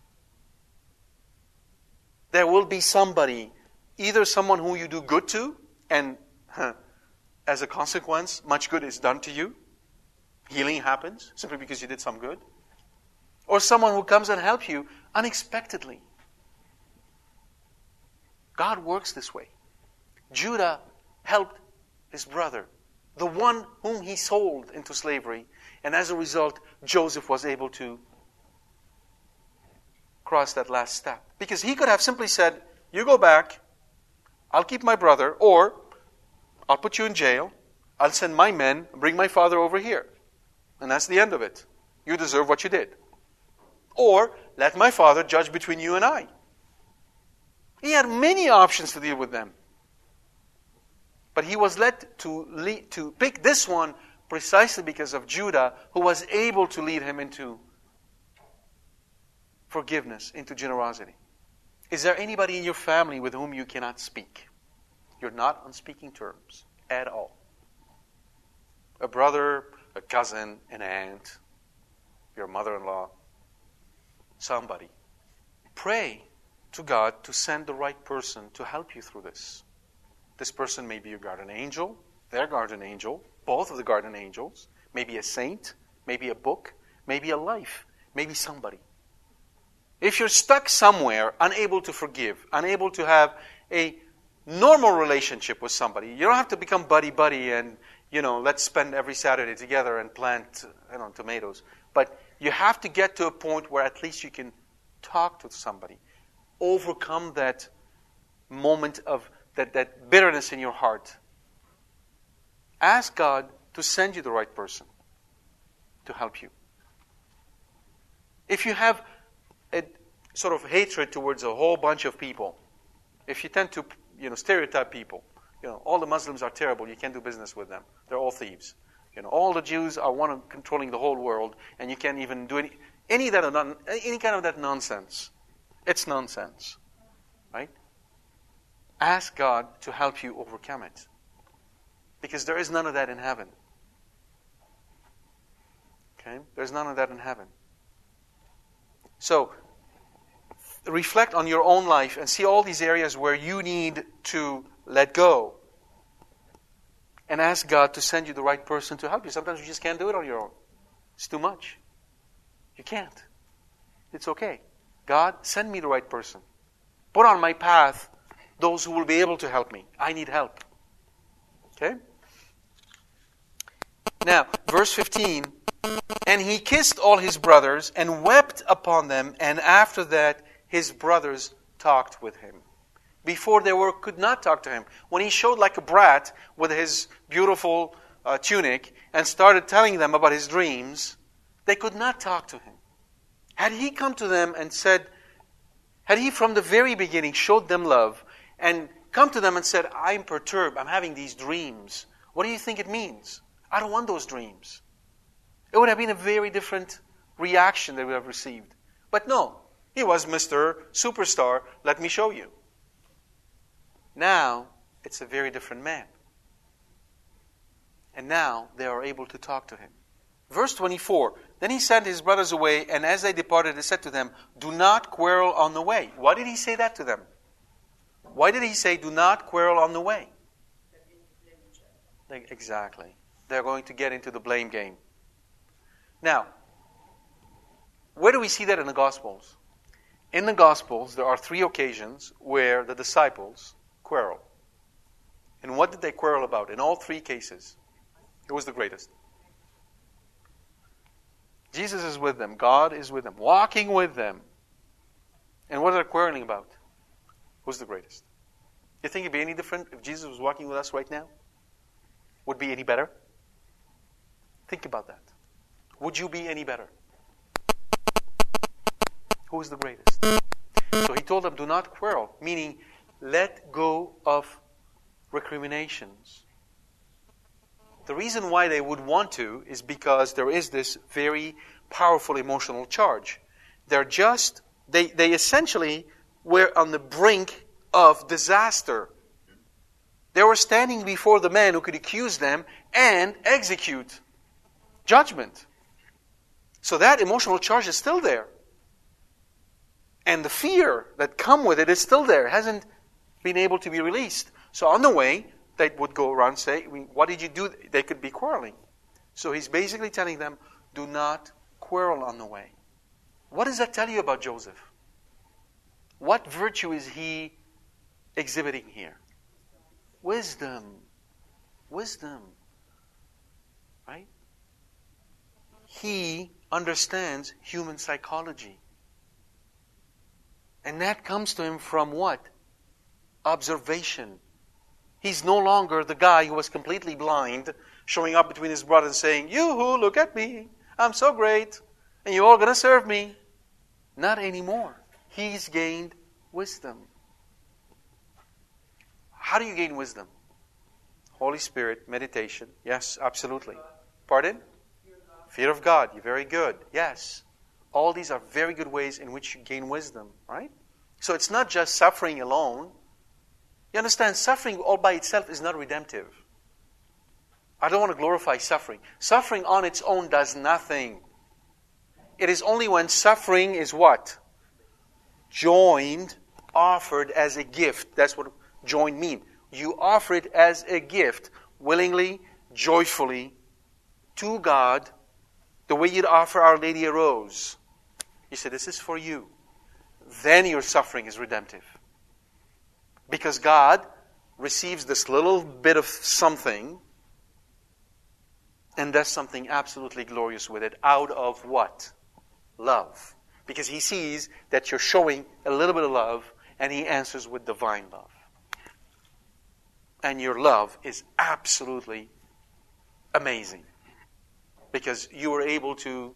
There will be somebody, either someone who you do good to, and as a consequence, much good is done to you. Healing happens simply because you did some good. Or someone who comes and helps you unexpectedly. God works this way. Judah helped his brother, the one whom he sold into slavery, and as a result, Joseph was able to cross that last step. Because he could have simply said, you go back, I'll keep my brother, or I'll put you in jail, I'll send my men, bring my father over here. And that's the end of it. You deserve what you did. Or, let my father judge between you and I. He had many options to deal with them. But he was led to pick this one precisely because of Judah, who was able to lead him into forgiveness, into generosity. Is there anybody in your family with whom you cannot speak? You're not on speaking terms at all. A brother, a cousin, an aunt, your mother-in-law, somebody. Pray to God to send the right person to help you through this. This person may be your guardian angel, their guardian angel, both of the guardian angels, maybe a saint, maybe a book, maybe a life, maybe somebody. If you're stuck somewhere, unable to forgive, unable to have a normal relationship with somebody, you don't have to become buddy-buddy and, let's spend every Saturday together and plant, tomatoes. But you have to get to a point where at least you can talk to somebody. Overcome that moment of that bitterness in your heart. Ask God to send you the right person to help you. If you have a sort of hatred towards a whole bunch of people, if you tend to, stereotype people, all the Muslims are terrible, you can't do business with them. They're all thieves. All the Jews are one of controlling the whole world, and you can't even do any kind of that nonsense. It's nonsense, right? Ask God to help you overcome it, because there is none of that in heaven. Okay, there's none of that in heaven. So, reflect on your own life and see all these areas where you need to let go. And ask God to send you the right person to help you. Sometimes you just can't do it on your own. It's too much. You can't. It's okay. God, send me the right person. Put on my path those who will be able to help me. I need help. Okay? Now, verse 15. And he kissed all his brothers and wept upon them, and after that his brothers talked with him. Before they could not talk to him. When he showed like a brat with his beautiful tunic and started telling them about his dreams, they could not talk to him. Had he come to them and said, had he from the very beginning showed them love and come to them and said, I'm perturbed, I'm having these dreams. What do you think it means? I don't want those dreams. It would have been a very different reaction they would have received. But no, he was Mr. Superstar, let me show you. Now, it's a very different man. And now, they are able to talk to him. Verse 24, then he sent his brothers away, and as they departed, he said to them, do not quarrel on the way. Why did he say that to them? Why did he say, do not quarrel on the way? Exactly. they're going to get into the blame game. Now, where do we see that in the Gospels? In the Gospels, there are 3 occasions where the disciples quarrel. And what did they quarrel about? In all 3 cases, who was the greatest? Jesus is with them. God is with them. Walking with them. And what are they quarreling about? Who's the greatest? You think it'd be any different if Jesus was walking with us right now? Would it be any better? Think about that. Would you be any better? Who is the greatest? So he told them, do not quarrel, meaning let go of recriminations. The reason why they would want to is because there is this very powerful emotional charge. They essentially were on the brink of disaster. They were standing before the man who could accuse them and execute judgment. So that emotional charge is still there. And the fear that come with it is still there. It hasn't been able to be released. So on the way, they would go around and say, what did you do? They could be quarreling. So he's basically telling them, do not quarrel on the way. What does that tell you about Joseph? What virtue is he exhibiting here? Wisdom. Wisdom. Right? He understands human psychology. And that comes to him from what? Observation. He's no longer the guy who was completely blind, showing up between his brothers saying, "Yoo-hoo, look at me. I'm so great. And you're all going to serve me." Not anymore. He's gained wisdom. How do you gain wisdom? Holy Spirit, meditation. Yes, absolutely. Pardon? Fear of God. You're very good. Yes. All these are very good ways in which you gain wisdom, right? So it's not just suffering alone. You understand, suffering all by itself is not redemptive. I don't want to glorify suffering. Suffering on its own does nothing. It is only when suffering is what? Joined, offered as a gift. That's what joined means. You offer it as a gift, willingly, joyfully, to God, the way you'd offer Our Lady a rose. You say, this is for you. Then your suffering is redemptive. Because God receives this little bit of something and does something absolutely glorious with it out of what? Love. Because He sees that you're showing a little bit of love and He answers with divine love. And your love is absolutely amazing. Because you were able to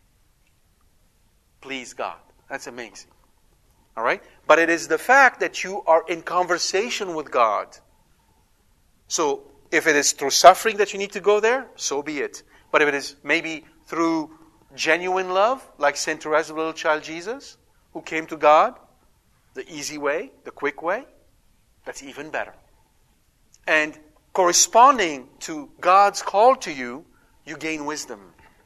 please God. That's amazing. All right? But it is the fact that you are in conversation with God. So, if it is through suffering that you need to go there, so be it. But if it is maybe through genuine love, like St. Teresa, little child Jesus, who came to God, the easy way, the quick way, that's even better. And corresponding to God's call to you, you gain wisdom.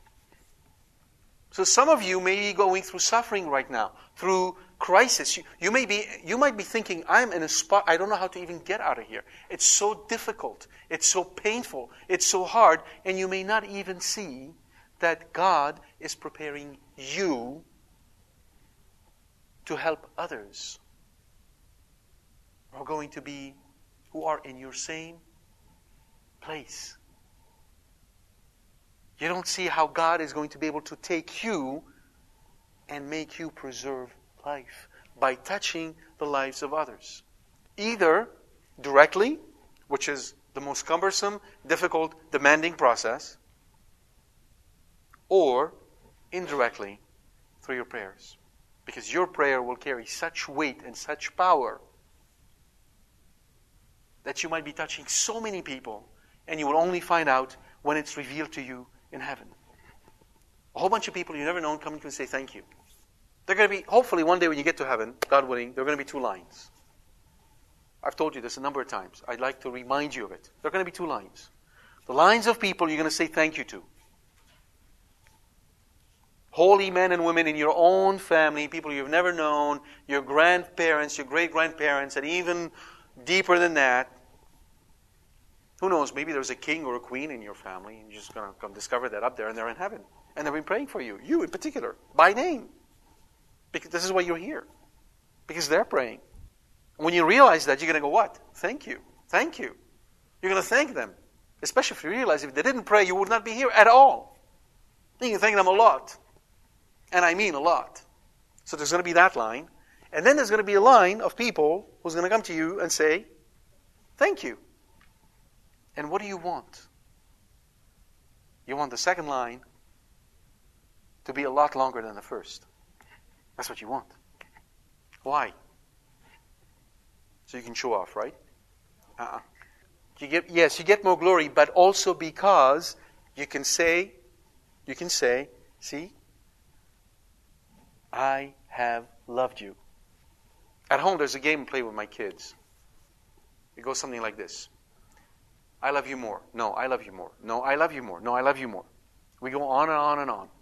So some of you may be going through suffering right now, through crisis. You might be thinking, I'm in a spot, I don't know how to even get out of here. It's so difficult. It's so painful. It's so hard. And you may not even see that God is preparing you to help others who are in your same place. You don't see how God is going to be able to take you and make you preserve life by touching the lives of others. Either directly, which is the most cumbersome, difficult, demanding process, or indirectly through your prayers. Because your prayer will carry such weight and such power that you might be touching so many people, and you will only find out when it's revealed to you in heaven. A whole bunch of people you never known coming to say thank you. They're going to be, hopefully one day when you get to heaven, God willing, there are going to be 2 lines. I've told you this a number of times. I'd like to remind you of it. There are going to be 2 lines. The lines of people you're going to say thank you to. Holy men and women in your own family, people you've never known, your grandparents, your great-grandparents, and even deeper than that, Who knows, maybe there's a king or a queen in your family, and you're just going to come discover that up there, and they're in heaven. And they've been praying for you, you in particular, by name. Because this is why you're here. Because they're praying. And when you realize that, you're going to go, what? Thank you. Thank you. You're going to thank them. Especially if you realize if they didn't pray, you would not be here at all. You can thank them a lot. And I mean a lot. So there's going to be that line. And then there's going to be a line of people who's going to come to you and say, thank you. And what do you want? You want the second line to be a lot longer than the first. That's what you want. Why? So you can show off, right? You get more glory, but also because you can say, see, I have loved you. At home, there's a game I play with my kids. It goes something like this. I love you more. No, I love you more. No, I love you more. No, I love you more. We go on and on and on.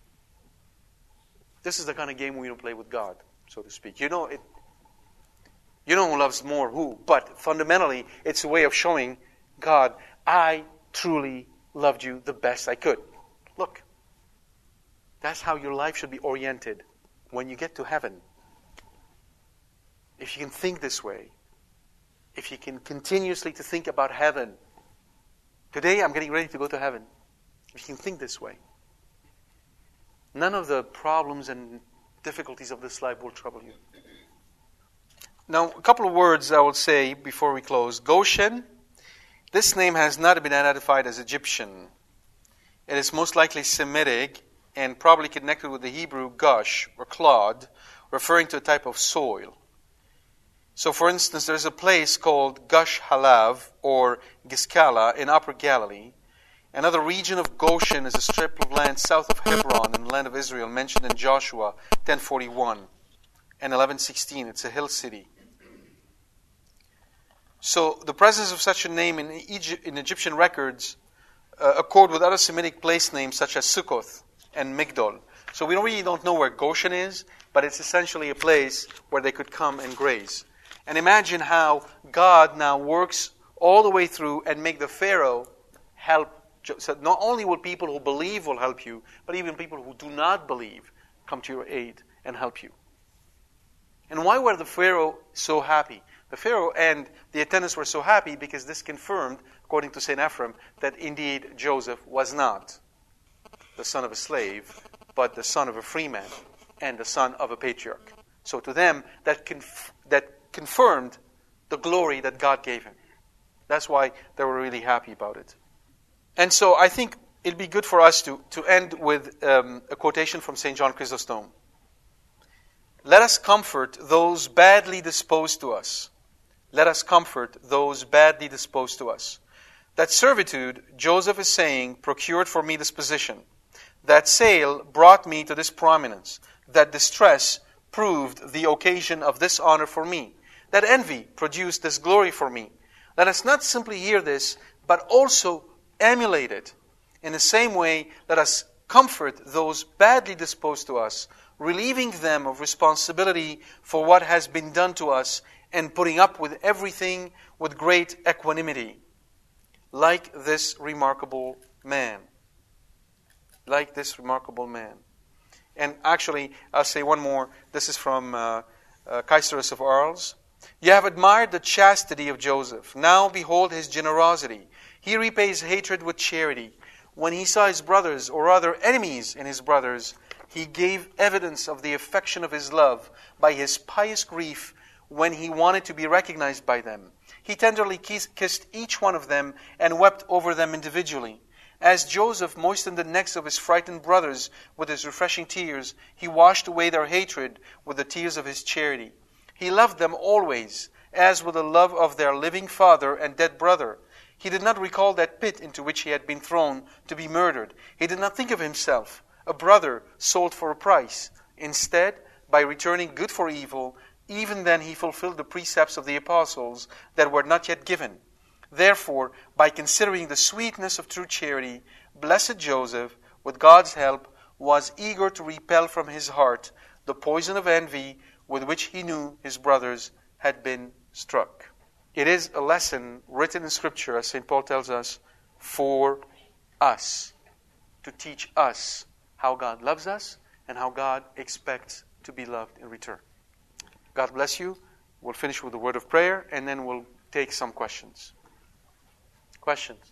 This is the kind of game we don't play with God, so to speak. You know who loves more who, but fundamentally, it's a way of showing God, I truly loved you the best I could. Look, that's how your life should be oriented when you get to heaven. If you can think this way, if you can continuously to think about heaven, today I'm getting ready to go to heaven. If you can think this way, none of the problems and difficulties of this life will trouble you. Now, a couple of words I will say before we close. Goshen, this name has not been identified as Egyptian. It is most likely Semitic and probably connected with the Hebrew gush or clod, referring to a type of soil. So, for instance, there's a place called Gush Halav or Giscala in Upper Galilee. Another region of Goshen is a strip of land south of Hebron in the land of Israel, mentioned in Joshua 10:41 and 11:16. It's a hill city. So the presence of such a name in Egyptian records accord with other Semitic place names such as Sukkoth and Migdol. So we really don't know where Goshen is, but it's essentially a place where they could come and graze. And imagine how God now works all the way through and make the Pharaoh help. So not only will people who believe will help you, but even people who do not believe come to your aid and help you. And why were the Pharaoh so happy? The Pharaoh and the attendants were so happy because this confirmed, according to St. Ephraim, that indeed Joseph was not the son of a slave, but the son of a free man and the son of a patriarch. So to them, that confirmed the glory that God gave him. That's why they were really happy about it. And so I think it'd be good for us to end with a quotation from St. John Chrysostom. Let us comfort those badly disposed to us. Let us comfort those badly disposed to us. That servitude, Joseph is saying, procured for me this position. That sale brought me to this prominence. That distress proved the occasion of this honor for me. That envy produced this glory for me. Let us not simply hear this, but also emulate it. In the same way, let us comfort those badly disposed to us, relieving them of responsibility for what has been done to us and putting up with everything with great equanimity. Like this remarkable man. Like this remarkable man. And actually, I'll say one more. This is from Caesarus of Arles. You have admired the chastity of Joseph. Now behold his generosity. He repays hatred with charity. When he saw his brothers, or rather enemies in his brothers, he gave evidence of the affection of his love by his pious grief when he wanted to be recognized by them. He tenderly kissed each one of them and wept over them individually. As Joseph moistened the necks of his frightened brothers with his refreshing tears, he washed away their hatred with the tears of his charity. He loved them always, as with the love of their living father and dead brother. He did not recall that pit into which he had been thrown to be murdered. He did not think of himself, a brother sold for a price. Instead, by returning good for evil, even then he fulfilled the precepts of the apostles that were not yet given. Therefore, by considering the sweetness of true charity, blessed Joseph, with God's help, was eager to repel from his heart the poison of envy with which he knew his brothers had been struck. It is a lesson written in Scripture, as St. Paul tells us, for us, to teach us how God loves us and how God expects to be loved in return. God bless you. We'll finish with a word of prayer, and then we'll take some questions. Questions?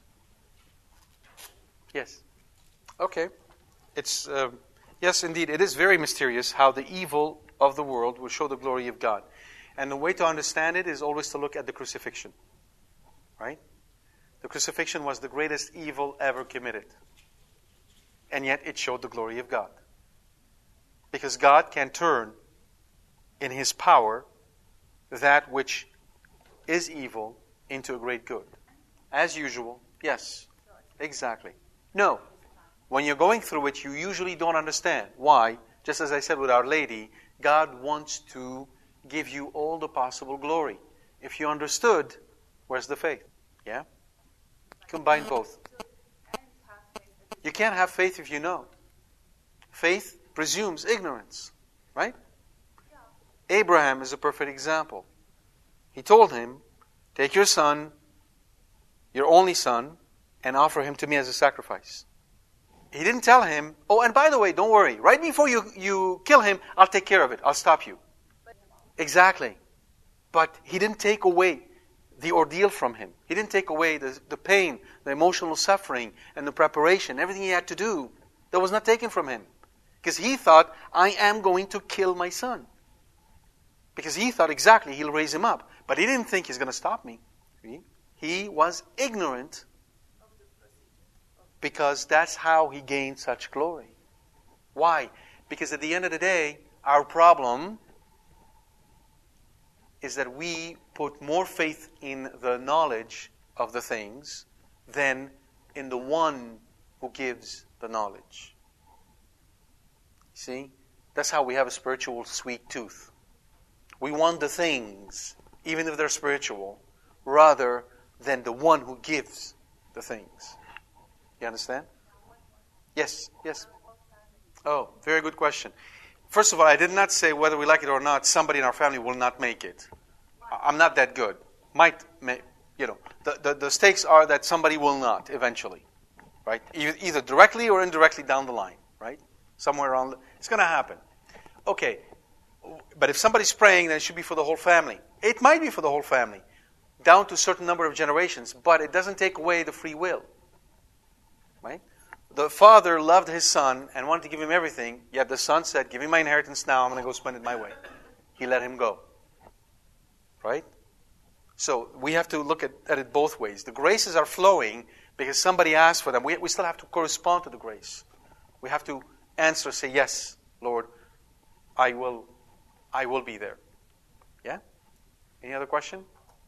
Yes. Okay. It's yes, indeed, it is very mysterious how the evil of the world will show the glory of God. And the way to understand it is always to look at the crucifixion. Right? The crucifixion was the greatest evil ever committed. And yet it showed the glory of God. Because God can turn in His power that which is evil into a great good. As usual, yes, exactly. No, when you're going through it, you usually don't understand. Why? Just as I said with Our Lady, God wants to give you all the possible glory. If you understood, where's the faith? Yeah? Combine both. You can't have faith if you know. Faith presumes ignorance, right? Abraham is a perfect example. He told him, take your son, your only son, and offer him to me as a sacrifice. He didn't tell him, oh, and by the way, don't worry. Right before you kill him, I'll take care of it. I'll stop you. Exactly. But he didn't take away the ordeal from him. He didn't take away the pain, the emotional suffering, and the preparation, everything he had to do. That was not taken from him. Because he thought, I am going to kill my son. Because he thought exactly he'll raise him up. But he didn't think he's going to stop me. He was ignorant because that's how he gained such glory. Why? Because at the end of the day, our problem is that we put more faith in the knowledge of the things than in the one who gives the knowledge. See? That's how we have a spiritual sweet tooth. We want the things, even if they're spiritual, rather than the one who gives the things. You understand? Yes, yes. Oh, very good question. First of all, I did not say whether we like it or not, somebody in our family will not make it. I'm not that good. Might make, the stakes are that somebody will not eventually, right? Either directly or indirectly down the line, right? Somewhere around, it's going to happen. Okay, but if somebody's praying, then it should be for the whole family. It might be for the whole family, down to a certain number of generations, but it doesn't take away the free will, right? The father loved his son and wanted to give him everything, yet the son said, give me my inheritance now, I'm going to go spend it my way. He let him go. Right? So we have to look at it both ways. The graces are flowing because somebody asked for them. We still have to correspond to the grace. We have to answer, say, yes, Lord, I will be there. Yeah? Any other question?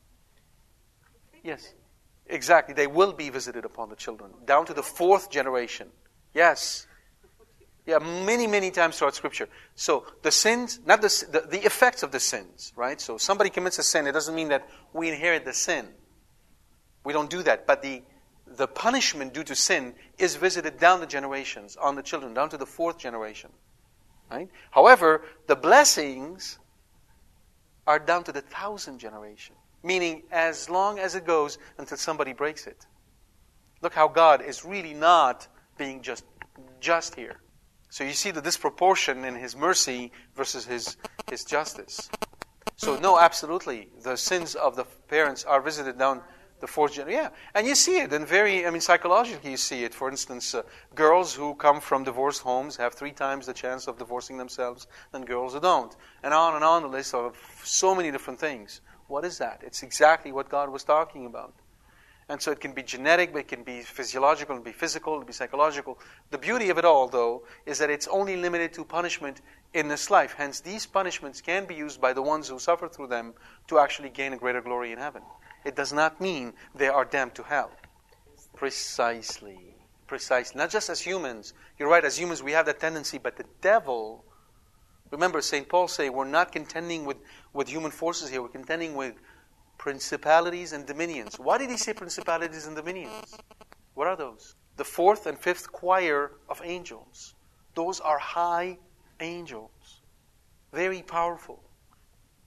Yes. Exactly. They will be visited upon the children. Down to the 4th generation. Yes. Yeah, many, many times throughout Scripture. So the sins, not the effects of the sins, right? So somebody commits a sin, it doesn't mean that we inherit the sin. We don't do that. But the punishment due to sin is visited down the generations, on the children, down to the 4th generation. Right? However, the blessings are down to the 1,000th generation. Meaning, as long as it goes until somebody breaks it. Look how God is really not being just here. So you see the disproportion in His mercy versus His justice. So no, absolutely, the sins of the parents are visited down the 4th generation. Yeah, and you see it, and psychologically you see it. For instance, girls who come from divorced homes have 3 times the chance of divorcing themselves than girls who don't. And on the list of so many different things. What is that? It's exactly what God was talking about. And so it can be genetic, but it can be physiological, it can be physical, it can be psychological. The beauty of it all, though, is that it's only limited to punishment in this life. Hence, these punishments can be used by the ones who suffer through them to actually gain a greater glory in heaven. It does not mean they are damned to hell. Precisely. Not just as humans. You're right, as humans we have that tendency, but the devil... Remember, St. Paul say we're not contending with human forces here. We're contending with principalities and dominions. Why did he say principalities and dominions? What are those? The 4th and 5th choir of angels. Those are high angels. Very powerful.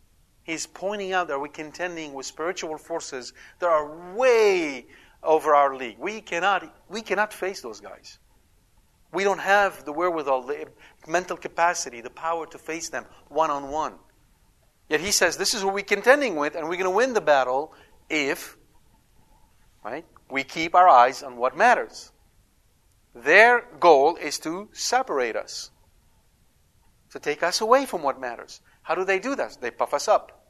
He's pointing out that we're contending with spiritual forces that are way over our league. We cannot face those guys. We don't have the wherewithal, the mental capacity, the power to face them one-on-one. Yet he says this is what we're contending with, and we're going to win the battle if, right, we keep our eyes on what matters. Their goal is to separate us, to take us away from what matters. How do they do that? They puff us up.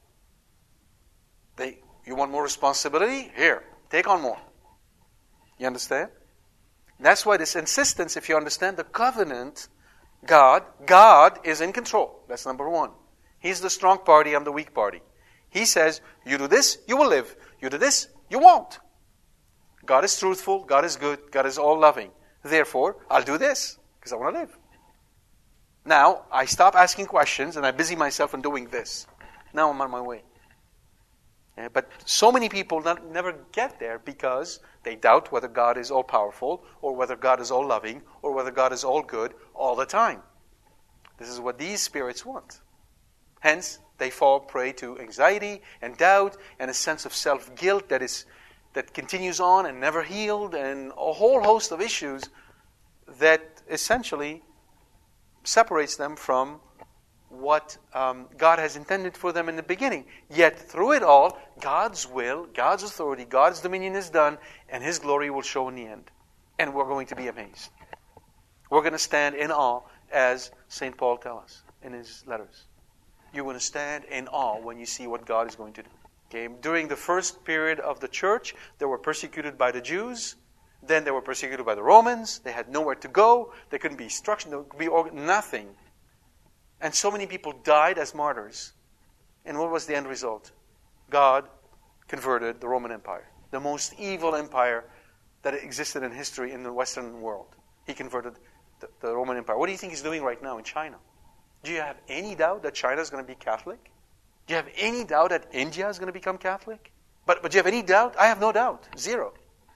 You want more responsibility? Here, take on more. You understand? That's why this insistence, if you understand the covenant, God is in control. That's number one. He's the strong party, I'm the weak party. He says, you do this, you will live. You do this, you won't. God is truthful, God is good, God is all-loving. Therefore, I'll do this, because I want to live. Now, I stop asking questions, and I busy myself in doing this. Now I'm on my way. But so many people never get there because they doubt whether God is all-powerful, or whether God is all-loving, or whether God is all-good all the time. This is what these spirits want. Hence, they fall prey to anxiety and doubt and a sense of self-guilt that continues on and never healed, and a whole host of issues that essentially separates them from what God has intended for them in the beginning. Yet through it all, God's will, God's authority, God's dominion is done, and His glory will show in the end. And we're going to be amazed. We're going to stand in awe, as St. Paul tells us in his letters. You're going to stand in awe when you see what God is going to do. Okay? During the first period of the church, they were persecuted by the Jews. Then they were persecuted by the Romans. They had nowhere to go. There couldn't be instruction. There could be nothing. And so many people died as martyrs. And what was the end result? God converted the Roman Empire, the most evil empire that existed in history in the Western world. He converted the Roman Empire. What do you think He's doing right now in China? Do you have any doubt that China is going to be Catholic? Do you have any doubt that India is going to become Catholic? But do you have any doubt? I have no doubt. Zero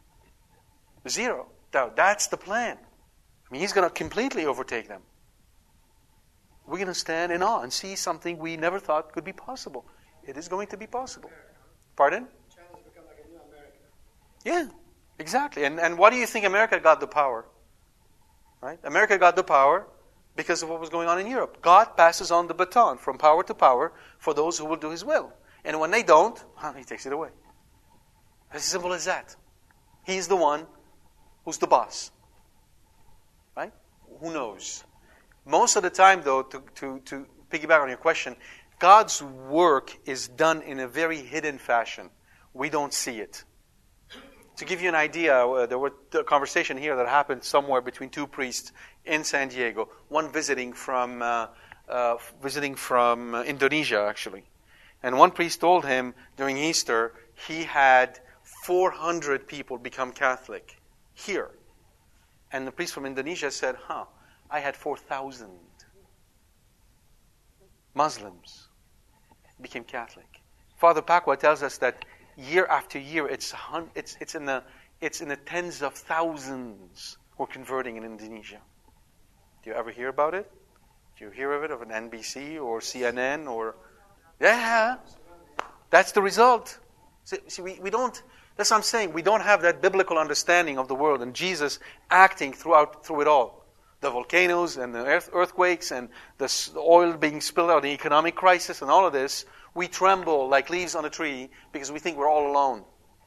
doubt. That's the plan. I mean, He's going to completely overtake them. We're going to stand in awe and see something we never thought could be possible. It is going to be possible. Pardon? China's become like a new America. Yeah, exactly. And why do you think America got the power? Right? America got the power because of what was going on in Europe. God passes on the baton from power to power for those who will do His will. And when they don't, He takes it away. As simple as that. He's the one who's the boss. Right? Who knows? Most of the time, though, to piggyback on your question, God's work is done in a very hidden fashion. We don't see it. To give you an idea, there was a conversation here that happened somewhere between two priests in San Diego. One visiting from Indonesia, actually. And one priest told him during Easter he had 400 people become Catholic here. And the priest from Indonesia said, I had 4,000 Muslims became Catholic. Father Pacwa tells us that year after year, it's in the tens of thousands who are converting in Indonesia. Do you ever hear about it? Do you hear of it, of an NBC or CNN or? Yeah, that's the result. See, we don't. That's what I'm saying. We don't have that biblical understanding of the world and Jesus acting through it all. The volcanoes and the earthquakes and the oil being spilled out, the economic crisis and all of this, we tremble like leaves on a tree because we think we're all alone.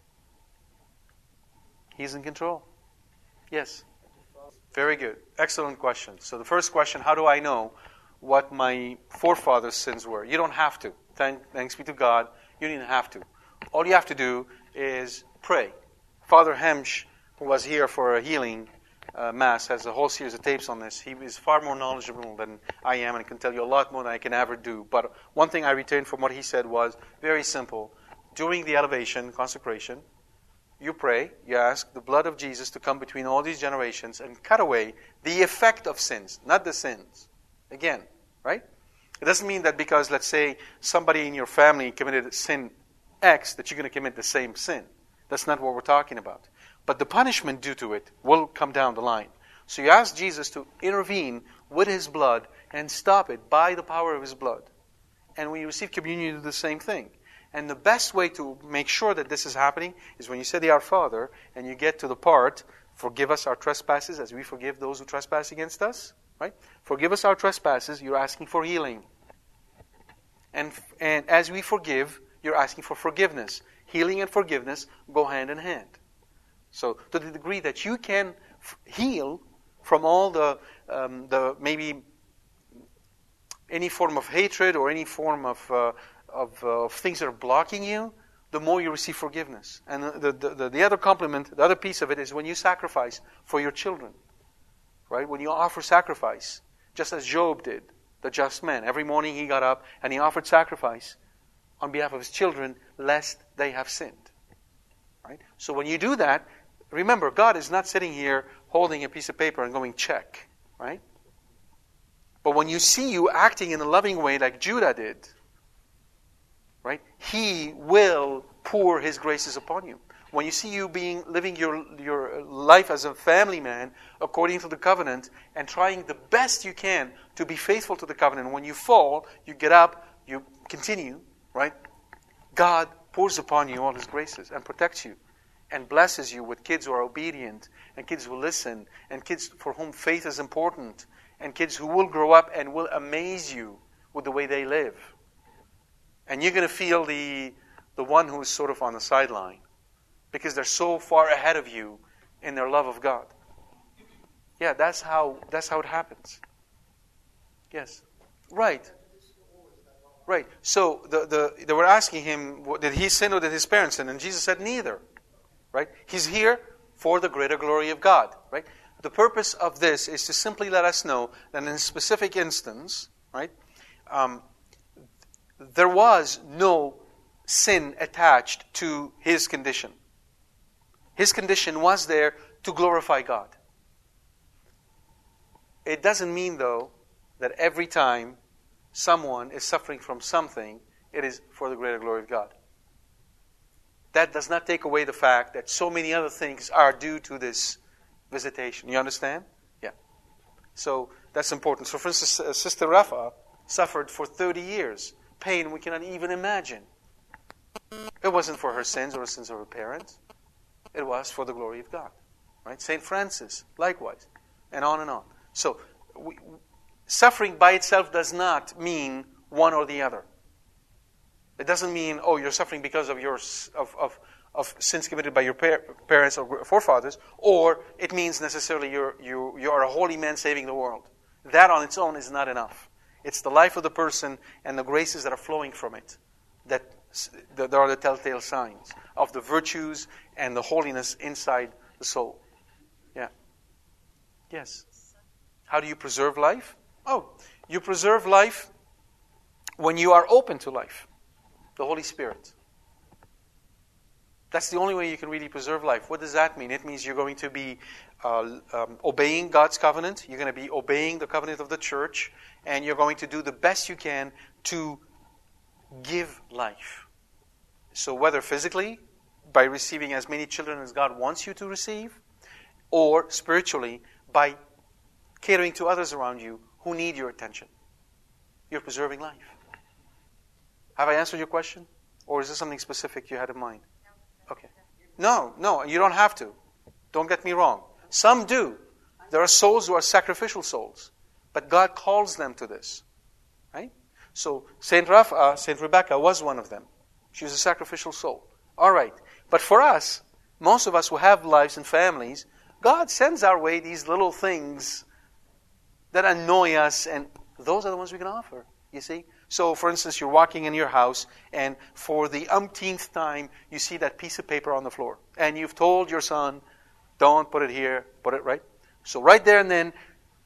He's in control. Yes. Very good. Excellent question. So the first question, how do I know what my forefathers' sins were? You don't have to. Thanks be to God, you didn't have to. All you have to do is pray. Father Hemsch, who was here for a healing Mass, has a whole series of tapes on this. He is far more knowledgeable than I am and can tell you a lot more than I can ever do. But one thing I retained from what he said was very simple. During the elevation, consecration, you pray, you ask the blood of Jesus to come between all these generations and cut away the effect of sins, not the sins. Again, right? It doesn't mean that because, let's say, somebody in your family committed sin X, that you're going to commit the same sin. That's not what we're talking about. But the punishment due to it will come down the line. So you ask Jesus to intervene with His blood and stop it by the power of His blood. and when you receive communion, you do the same thing. And the best way to make sure that this is happening is when you say the Our Father, and you get to the part, forgive us our trespasses as we forgive those who trespass against us. Right? Forgive us our trespasses, you're asking for healing. And as we forgive, you're asking for forgiveness. Healing and forgiveness go hand in hand. So to the degree that you can heal from all the maybe any form of hatred or any form of things that are blocking you, the more you receive forgiveness. And the other complement, the other piece of it is when you sacrifice for your children. Right? When you offer sacrifice, just as Job did, the just man. Every morning he got up and he offered sacrifice on behalf of his children, lest they have sinned. Right? So when you do that, remember, God is not sitting here holding a piece of paper and going, check. Right? But when you see you acting in a loving way like Judah did, right, He will pour His graces upon you. When you see you living your life as a family man according to the covenant and trying the best you can to be faithful to the covenant, when you fall, you get up, you continue, right? God pours upon you all His graces and protects you and blesses you with kids who are obedient and kids who listen and kids for whom faith is important and kids who will grow up and will amaze you with the way they live. And you're going to feel the one who is sort of on the sideline, because they're so far ahead of you in their love of God. Yeah, that's how it happens. Yes. Right. Right. So they were asking him, did he sin or did his parents sin? And Jesus said neither. Right? He's here for the greater glory of God. Right? The purpose of this is to simply let us know that in a specific instance, right, there was no sin attached to his condition. His condition was there to glorify God. It doesn't mean, though, that every time someone is suffering from something, it is for the greater glory of God. That does not take away the fact that so many other things are due to this visitation. You understand? Yeah. So that's important. So for instance, Sister Rafa suffered for 30 years. Pain we cannot even imagine. It wasn't for her sins or the sins of her parents. It was for the glory of God. Right? St. Francis, likewise. And on and on. So, suffering by itself does not mean one or the other. It doesn't mean, you're suffering because of your of sins committed by your parents or forefathers, or it means necessarily you are a holy man saving the world. That on its own is not enough. It's the life of the person and the graces that are flowing from it that are the telltale signs of the virtues and the holiness inside the soul. Yeah. Yes. How do you preserve life? You preserve life when you are open to life. The Holy Spirit. That's the only way you can really preserve life. What does that mean? It means you're going to be obeying God's covenant. You're going to be obeying the covenant of the church. And you're going to do the best you can to give life. So whether physically, by receiving as many children as God wants you to receive, or spiritually, by catering to others around you who need your attention. You're preserving life. Have I answered your question? Or is this something specific you had in mind? Okay. No, you don't have to. Don't get me wrong. Some do. There are souls who are sacrificial souls. But God calls them to this. Right? So Saint Rebecca was one of them. She was a sacrificial soul. All right. But for us, most of us who have lives and families, God sends our way these little things that annoy us, and those are the ones we can offer. You see? So, for instance, you're walking in your house, and for the umpteenth time, you see that piece of paper on the floor. And you've told your son, don't put it here, put it right. So right there and then,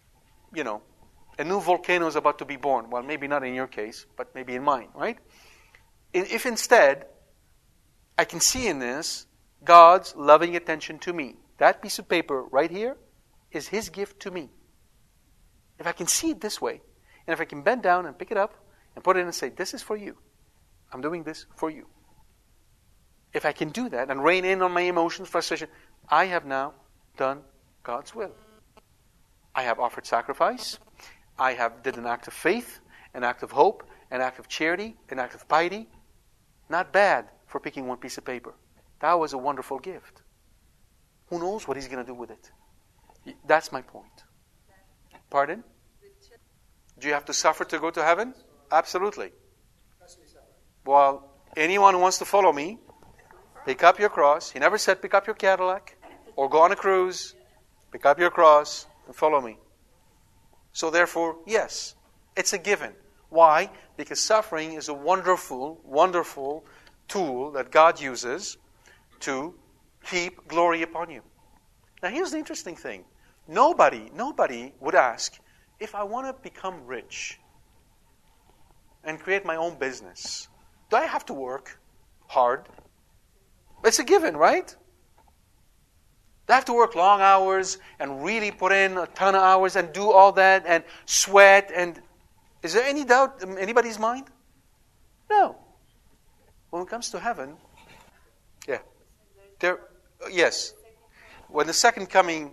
a new volcano is about to be born. Well, maybe not in your case, but maybe in mine, right? If instead, I can see in this God's loving attention to me. That piece of paper right here is His gift to me. If I can see it this way, and if I can bend down and pick it up and put it in and say, this is for you. I'm doing this for you. If I can do that and rein in on my emotions, frustration, I have now done God's will. I have offered sacrifice. I have did an act of faith, an act of hope, an act of charity, an act of piety. Not bad for picking one piece of paper. That was a wonderful gift. Who knows what he's going to do with it? That's my point. Pardon? Do you have to suffer to go to heaven? Absolutely. Well, anyone who wants to follow me, pick up your cross. He never said pick up your Cadillac or go on a cruise. Pick up your cross and follow me. So therefore, yes, it's a given. Why? Because suffering is a wonderful, wonderful tool that God uses to heap glory upon you. Now here's the interesting thing. Nobody would ask, if I want to become rich and create my own business, do I have to work hard? It's a given, right? Do I have to work long hours and really put in a ton of hours and do all that and sweat? And is there any doubt in anybody's mind? No. When it comes to heaven, yes. When the second coming,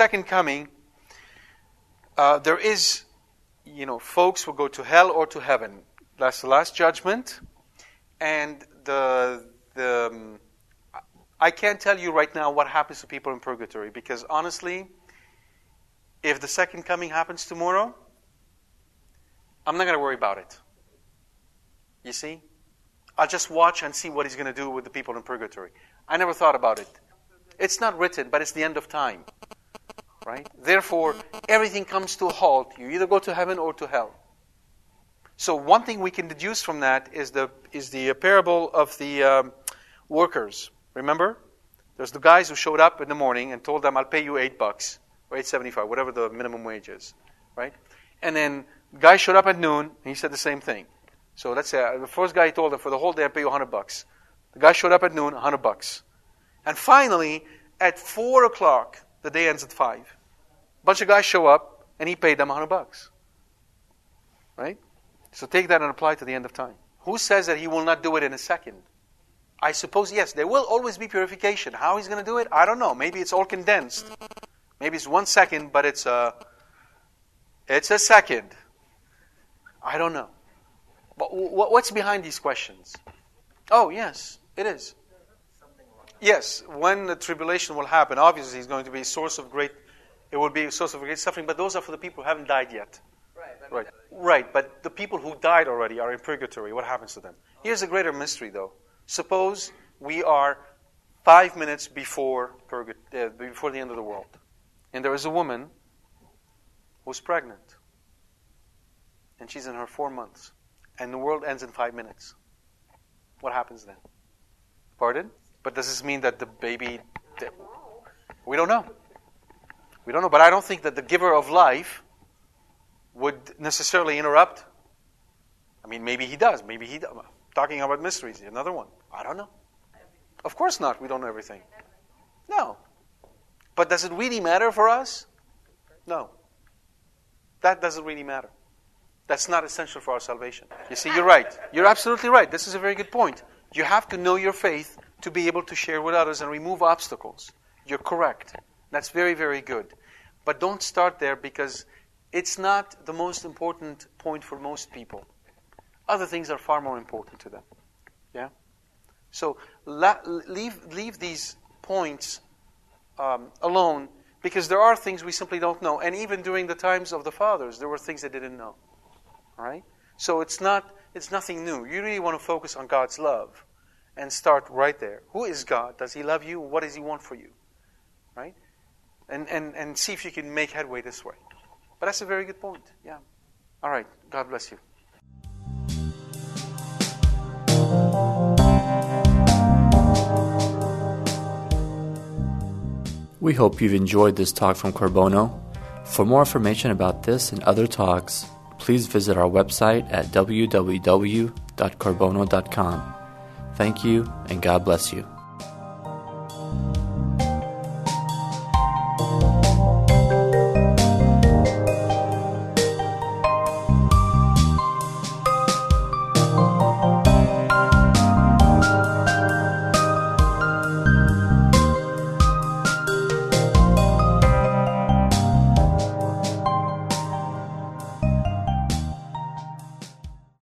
there is, folks will go to hell or to heaven. That's the last judgment. And I can't tell you right now what happens to people in purgatory, because honestly, if the second coming happens tomorrow, I'm not going to worry about it. You see? I'll just watch and see what he's going to do with the people in purgatory. I never thought about it. It's not written, but it's the end of time. Right? Therefore, everything comes to a halt. You either go to heaven or to hell. So one thing we can deduce from that is the parable of the workers. Remember? There's the guys who showed up in the morning and told them, I'll pay you $8 or $8.75, whatever the minimum wage is. Right? And then the guy showed up at noon and he said the same thing. So let's say the first guy told them, for the whole day I'll pay you $100. The guy showed up at noon, $100. And finally, at 4 o'clock, the day ends at 5. A bunch of guys show up, and he paid them $100. Right? So take that and apply it to the end of time. Who says that he will not do it in a second? I suppose, yes, there will always be purification. How he's going to do it, I don't know. Maybe it's all condensed. Maybe it's 1 second, but it's a second. I don't know. But what's behind these questions? Oh, yes, it is. Yes, when the tribulation will happen, obviously it's going to be a source of great suffering, but those are for the people who haven't died yet. Right, but the people who died already are in purgatory. What happens to them? Here's a greater mystery, though. Suppose we are 5 minutes before the end of the world, and there is a woman who's pregnant, and she's in her 4 months, and the world ends in 5 minutes. What happens then? Pardon? But does this mean that the baby... We don't know. But I don't think that the giver of life would necessarily interrupt. I mean, maybe he does. Talking about mysteries, another one. I don't know. Of course not. We don't know everything. No. But does it really matter for us? No. That doesn't really matter. That's not essential for our salvation. You see, you're right. You're absolutely right. This is a very good point. You have to know your faith to be able to share with others and remove obstacles. You're correct. That's very, very good. But don't start there, because it's not the most important point for most people. Other things are far more important to them. Yeah? So leave these points alone, because there are things we simply don't know. And even during the times of the fathers, there were things they didn't know. All right? So it's nothing new. You really want to focus on God's love and start right there. Who is God? Does He love you? What does He want for you? Right? And see if you can make headway this way. But that's a very good point. Yeah. All right. God bless you. We hope you've enjoyed this talk from Corbono. For more information about this and other talks, please visit our website at www.corbono.com. Thank you, and God bless you.